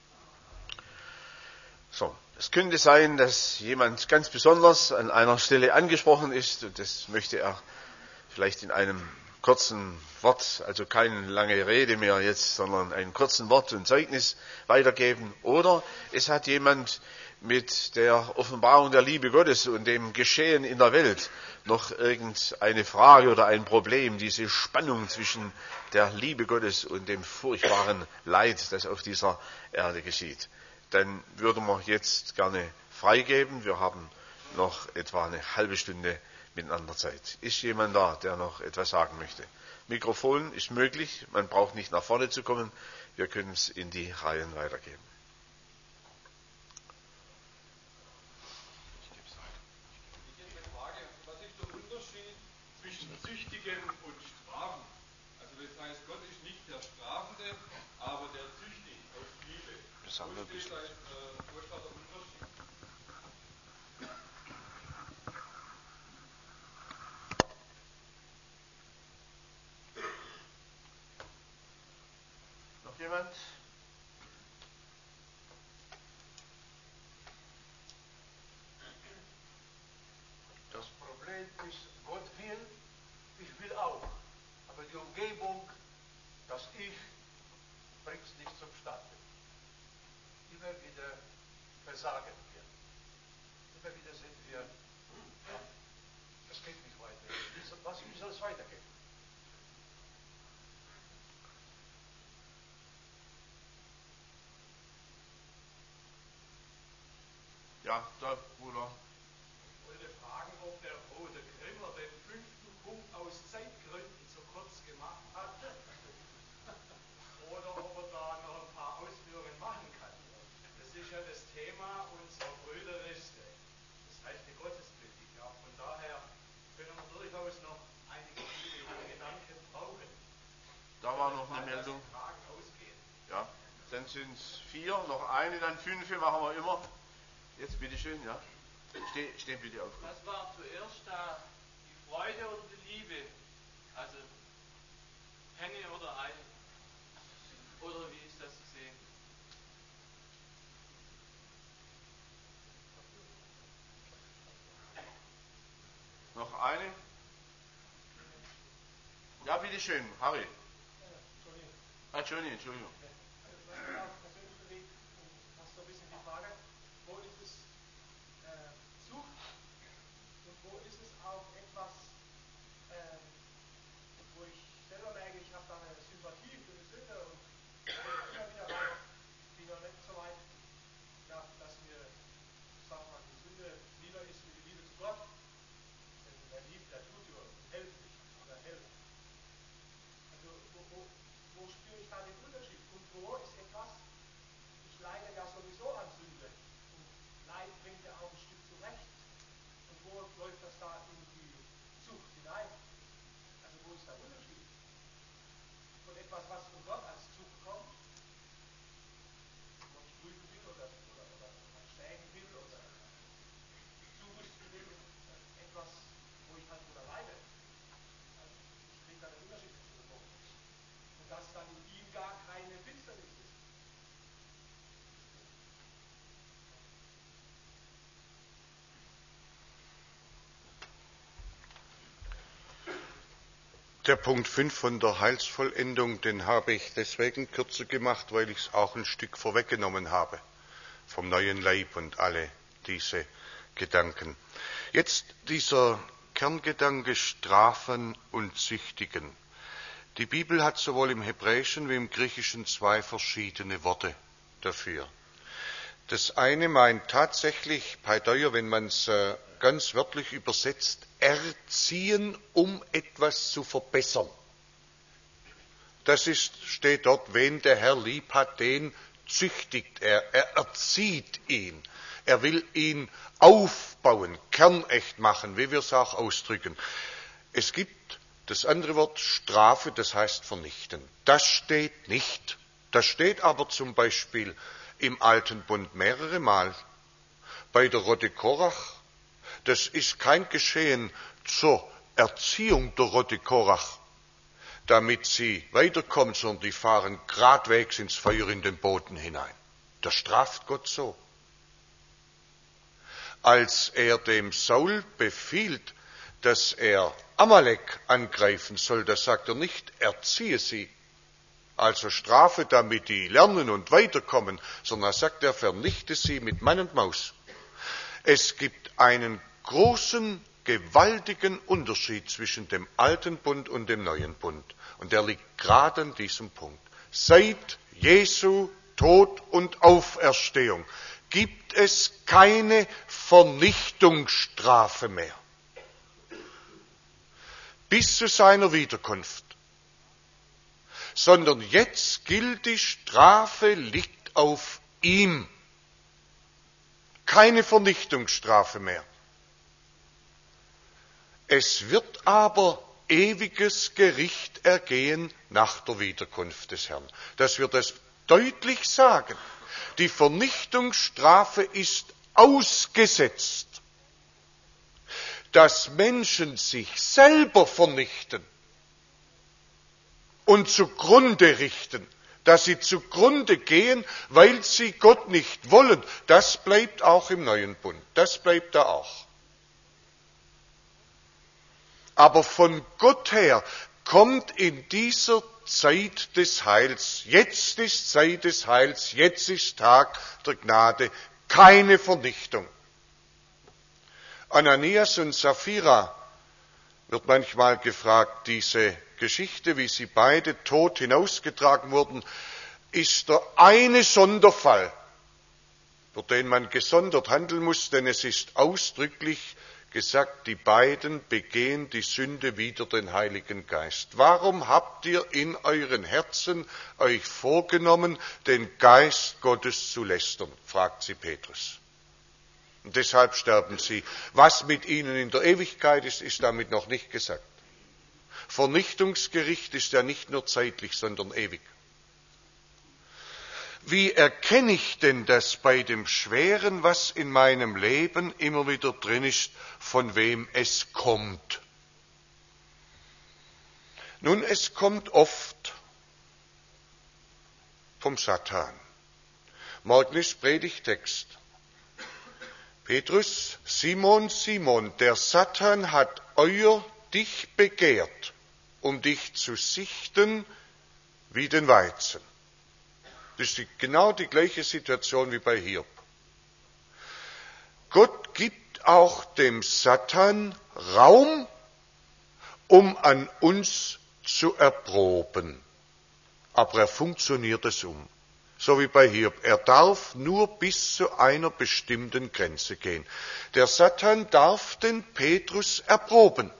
So, es könnte sein, dass jemand ganz besonders an einer Stelle angesprochen ist und das möchte er vielleicht in einem kurzen Wort, also keine lange Rede mehr jetzt, sondern einen kurzen Wort und Zeugnis weitergeben. Oder es hat jemand mit der Offenbarung der Liebe Gottes und dem Geschehen in der Welt noch irgendeine Frage oder ein Problem, diese Spannung zwischen der Liebe Gottes und dem furchtbaren Leid, das auf dieser Erde geschieht. Dann würden wir jetzt gerne freigeben. Wir haben noch etwa eine halbe Stunde miteinander Zeit. Ist jemand da, der noch etwas sagen möchte? Mikrofon ist möglich, man braucht nicht nach vorne zu kommen. Wir können es in die Reihen weitergeben. Noch jemand?
Das Problem ist, Gott will, ich will auch. Aber die Umgebung, das Ich, bringt es nicht zustande. Immer wieder versagen wir. Immer wieder sind wir, das geht nicht weiter. Was, wie soll es weitergehen?
Ja, da, Bruder.
Ich wollte fragen, ob der Rote Grimmer den fünften Punkt aus Zeitgründen zu kurz gemacht hat oder ob er da noch ein paar Ausführungen machen kann. Das ist ja das Thema unserer Brüderliste. Das heißt die Gottespolitik. Ja. Von daher können wir durchaus noch einige Gedanken brauchen.
Da war noch eine Meldung.
Fragen ausgehen.
Ja, dann sind es vier, noch eine, dann fünf machen wir immer. Jetzt bitteschön, ja. Steh, steh bitte auf.
Was war zuerst da, die Freude oder die Liebe? Also Henne oder Ei? Oder wie ist das zu sehen?
Noch eine? Ja, bitteschön, Harry. Ah, Johnny, Entschuldigung.
Der Punkt fünf von der Heilsvollendung, den habe ich deswegen kürzer gemacht, weil ich es auch ein Stück vorweggenommen habe vom neuen Leib und alle diese Gedanken. Jetzt dieser Kerngedanke strafen und züchtigen. Die Bibel hat sowohl im Hebräischen wie im Griechischen zwei verschiedene Worte dafür. Das eine meint tatsächlich, Paideia, wenn man es äh, ganz wörtlich übersetzt, erziehen, um etwas zu verbessern. Das ist, steht dort, wen der Herr lieb hat, den züchtigt er, er erzieht ihn. Er will ihn aufbauen, kernecht machen, wie wir es auch ausdrücken. Es gibt das andere Wort Strafe, das heißt vernichten. Das steht nicht. Das steht aber zum Beispiel im Alten Bund mehrere Mal. Bei der Rote Korach, das ist kein Geschehen zur Erziehung der Rote Korach, damit sie weiterkommen, sondern die fahren gradwegs ins Feuer in den Boden hinein. Das straft Gott so. Als er dem Saul befiehlt, dass er Amalek angreifen soll, da sagt er nicht, erziehe sie, also strafe, damit die lernen und weiterkommen, sondern er sagt, er vernichte sie mit Mann und Maus. Es gibt einen großen, gewaltigen Unterschied zwischen dem Alten Bund und dem Neuen Bund. Und der liegt gerade an diesem Punkt. Seit Jesu Tod und Auferstehung gibt es keine Vernichtungsstrafe mehr. Bis zu seiner Wiederkunft. Sondern jetzt gilt, die Strafe liegt auf ihm. Keine Vernichtungsstrafe mehr. Es wird aber ewiges Gericht ergehen nach der Wiederkunft des Herrn. Dass wir das deutlich sagen. Die Vernichtungsstrafe ist ausgesetzt. Dass Menschen sich selber vernichten und zugrunde richten, dass sie zugrunde gehen, weil sie Gott nicht wollen, das bleibt auch im Neuen Bund. Das bleibt da auch. Aber von Gott her kommt in dieser Zeit des Heils, jetzt ist Zeit des Heils, jetzt ist Tag der Gnade, keine Vernichtung. Ananias und Sapphira wird manchmal gefragt, diese Geschichte, wie sie beide tot hinausgetragen wurden, ist der eine Sonderfall, für den man gesondert handeln muss, denn es ist ausdrücklich gesagt, die beiden begehen die Sünde wider den Heiligen Geist. Warum habt ihr in euren Herzen euch vorgenommen, den Geist Gottes zu lästern? Fragt sie Petrus. Und deshalb sterben sie. Was mit ihnen in der Ewigkeit ist, ist damit noch nicht gesagt. Vernichtungsgericht ist ja nicht nur zeitlich, sondern ewig. Wie erkenne ich denn, dass bei dem Schweren, was in meinem Leben immer wieder drin ist, von wem es kommt? Nun, es kommt oft vom Satan. Morgen ist Predigtext. Petrus, Simon, Simon, der Satan hat euer dich begehrt, um dich zu sichten wie den Weizen. Das ist genau die gleiche Situation wie bei Hiob. Gott gibt auch dem Satan Raum, um an uns zu erproben. Aber er funktioniert es um. So wie bei Hiob. Er darf nur bis zu einer bestimmten Grenze gehen. Der Satan darf den Petrus erproben.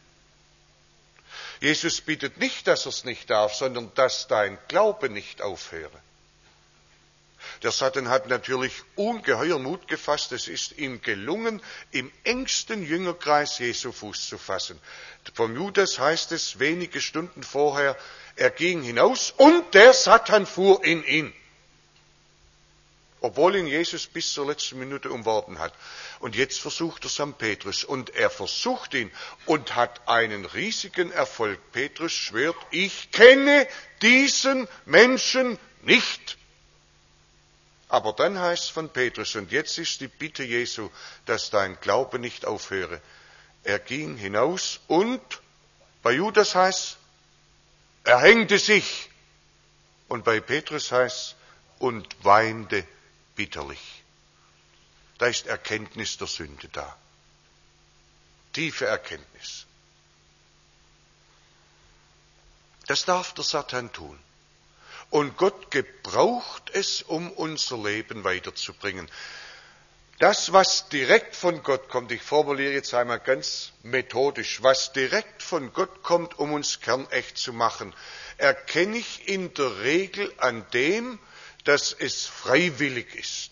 Jesus bittet nicht, dass er es nicht darf, sondern dass dein Glaube nicht aufhöre. Der Satan hat natürlich ungeheuer Mut gefasst. Es ist ihm gelungen, im engsten Jüngerkreis Jesu Fuß zu fassen. Von Judas heißt es wenige Stunden vorher, er ging hinaus und der Satan fuhr in ihn. Obwohl ihn Jesus bis zur letzten Minute umworben hat. Und jetzt versucht er es am Petrus. Und er versucht ihn und hat einen riesigen Erfolg. Petrus schwört, ich kenne diesen Menschen nicht. Aber dann heißt es von Petrus, und jetzt ist die Bitte Jesu, dass dein Glaube nicht aufhöre. Er ging hinaus und, bei Judas heißt es, er hängte sich. Und bei Petrus heißt es, und weinte bitterlich. Da ist Erkenntnis der Sünde da. Tiefe Erkenntnis. Das darf der Satan tun. Und Gott gebraucht es, um unser Leben weiterzubringen. Das, was direkt von Gott kommt, ich formuliere jetzt einmal ganz methodisch, was direkt von Gott kommt, um uns kernecht zu machen, erkenne ich in der Regel an dem, dass es freiwillig ist.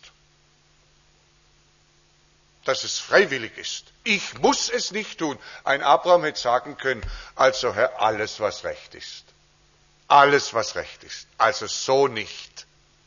Dass es freiwillig ist. Ich muss es nicht tun. Ein Abraham hätte sagen können, also Herr, alles was recht ist. Alles was recht ist. Also so nicht.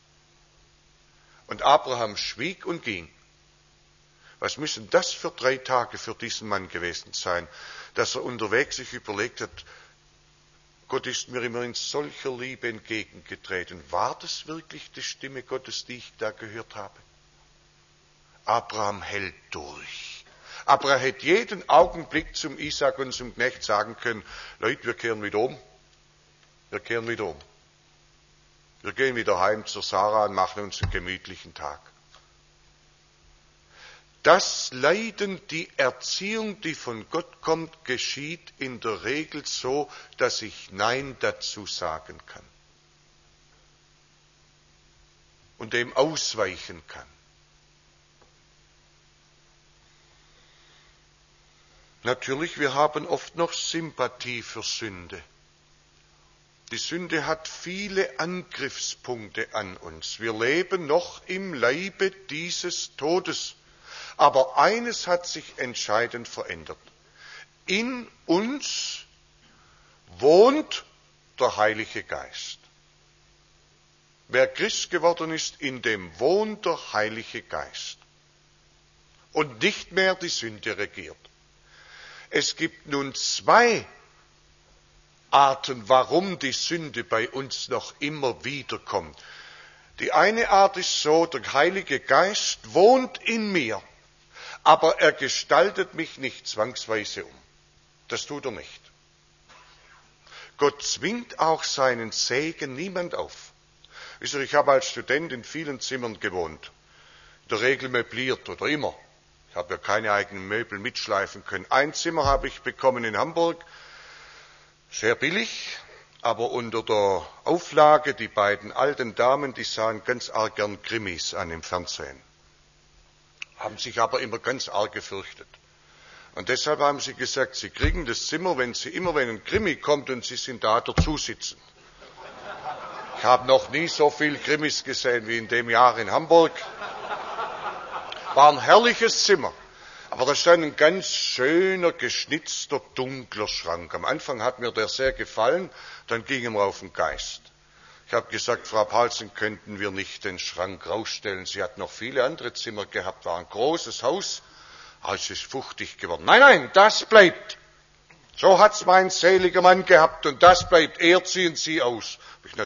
Und Abraham schwieg und ging. Was müssen das für drei Tage für diesen Mann gewesen sein, dass er unterwegs sich überlegt hat, Gott ist mir immer in solcher Liebe entgegengetreten. War das wirklich die Stimme Gottes, die ich da gehört habe? Abraham hält durch. Aber er hätte jeden Augenblick zum Isaak und zum Knecht sagen können, Leute, wir kehren wieder um. Wir kehren wieder um. Wir gehen wieder heim zur Sarah und machen uns einen gemütlichen Tag. Das Leiden, die Erziehung, die von Gott kommt, geschieht in der Regel so, dass ich Nein dazu sagen kann. Und dem ausweichen kann. Natürlich, wir haben oft noch Sympathie für Sünde. Die Sünde hat viele Angriffspunkte an uns. Wir leben noch im Leibe dieses Todes. Aber eines hat sich entscheidend verändert. In uns wohnt der Heilige Geist. Wer Christ geworden ist, in dem wohnt der Heilige Geist. Und nicht mehr die Sünde regiert. Es gibt nun zwei Arten, warum die Sünde bei uns noch immer wiederkommt. Die eine Art ist so, der Heilige Geist wohnt in mir. Aber er gestaltet mich nicht zwangsweise um. Das tut er nicht. Gott zwingt auch seinen Segen niemand auf. Ich habe als Student in vielen Zimmern gewohnt. In der Regel möbliert oder immer. Ich habe ja keine eigenen Möbel mitschleifen können. Ein Zimmer habe ich bekommen in Hamburg. Sehr billig, aber unter der Auflage, die beiden alten Damen, die sahen ganz arg gern Krimis an im Fernsehen. Haben sich aber immer ganz arg gefürchtet. Und deshalb haben sie gesagt, sie kriegen das Zimmer, wenn sie immer, wenn ein Krimi kommt und sie sind da, dazu sitzen. Ich habe noch nie so viel Krimis gesehen wie in dem Jahr in Hamburg. War ein herrliches Zimmer. Aber da stand ein ganz schöner, geschnitzter, dunkler Schrank. Am Anfang hat mir der sehr gefallen, dann ging ihm auf den Geist. Ich habe gesagt, Frau Paulsen, könnten wir nicht den Schrank rausstellen? Sie hat noch viele andere Zimmer gehabt, war ein großes Haus. Ah, es ist fuchtig geworden. Nein, nein, das bleibt. So hat's mein seliger Mann gehabt und das bleibt. Er ziehen Sie aus.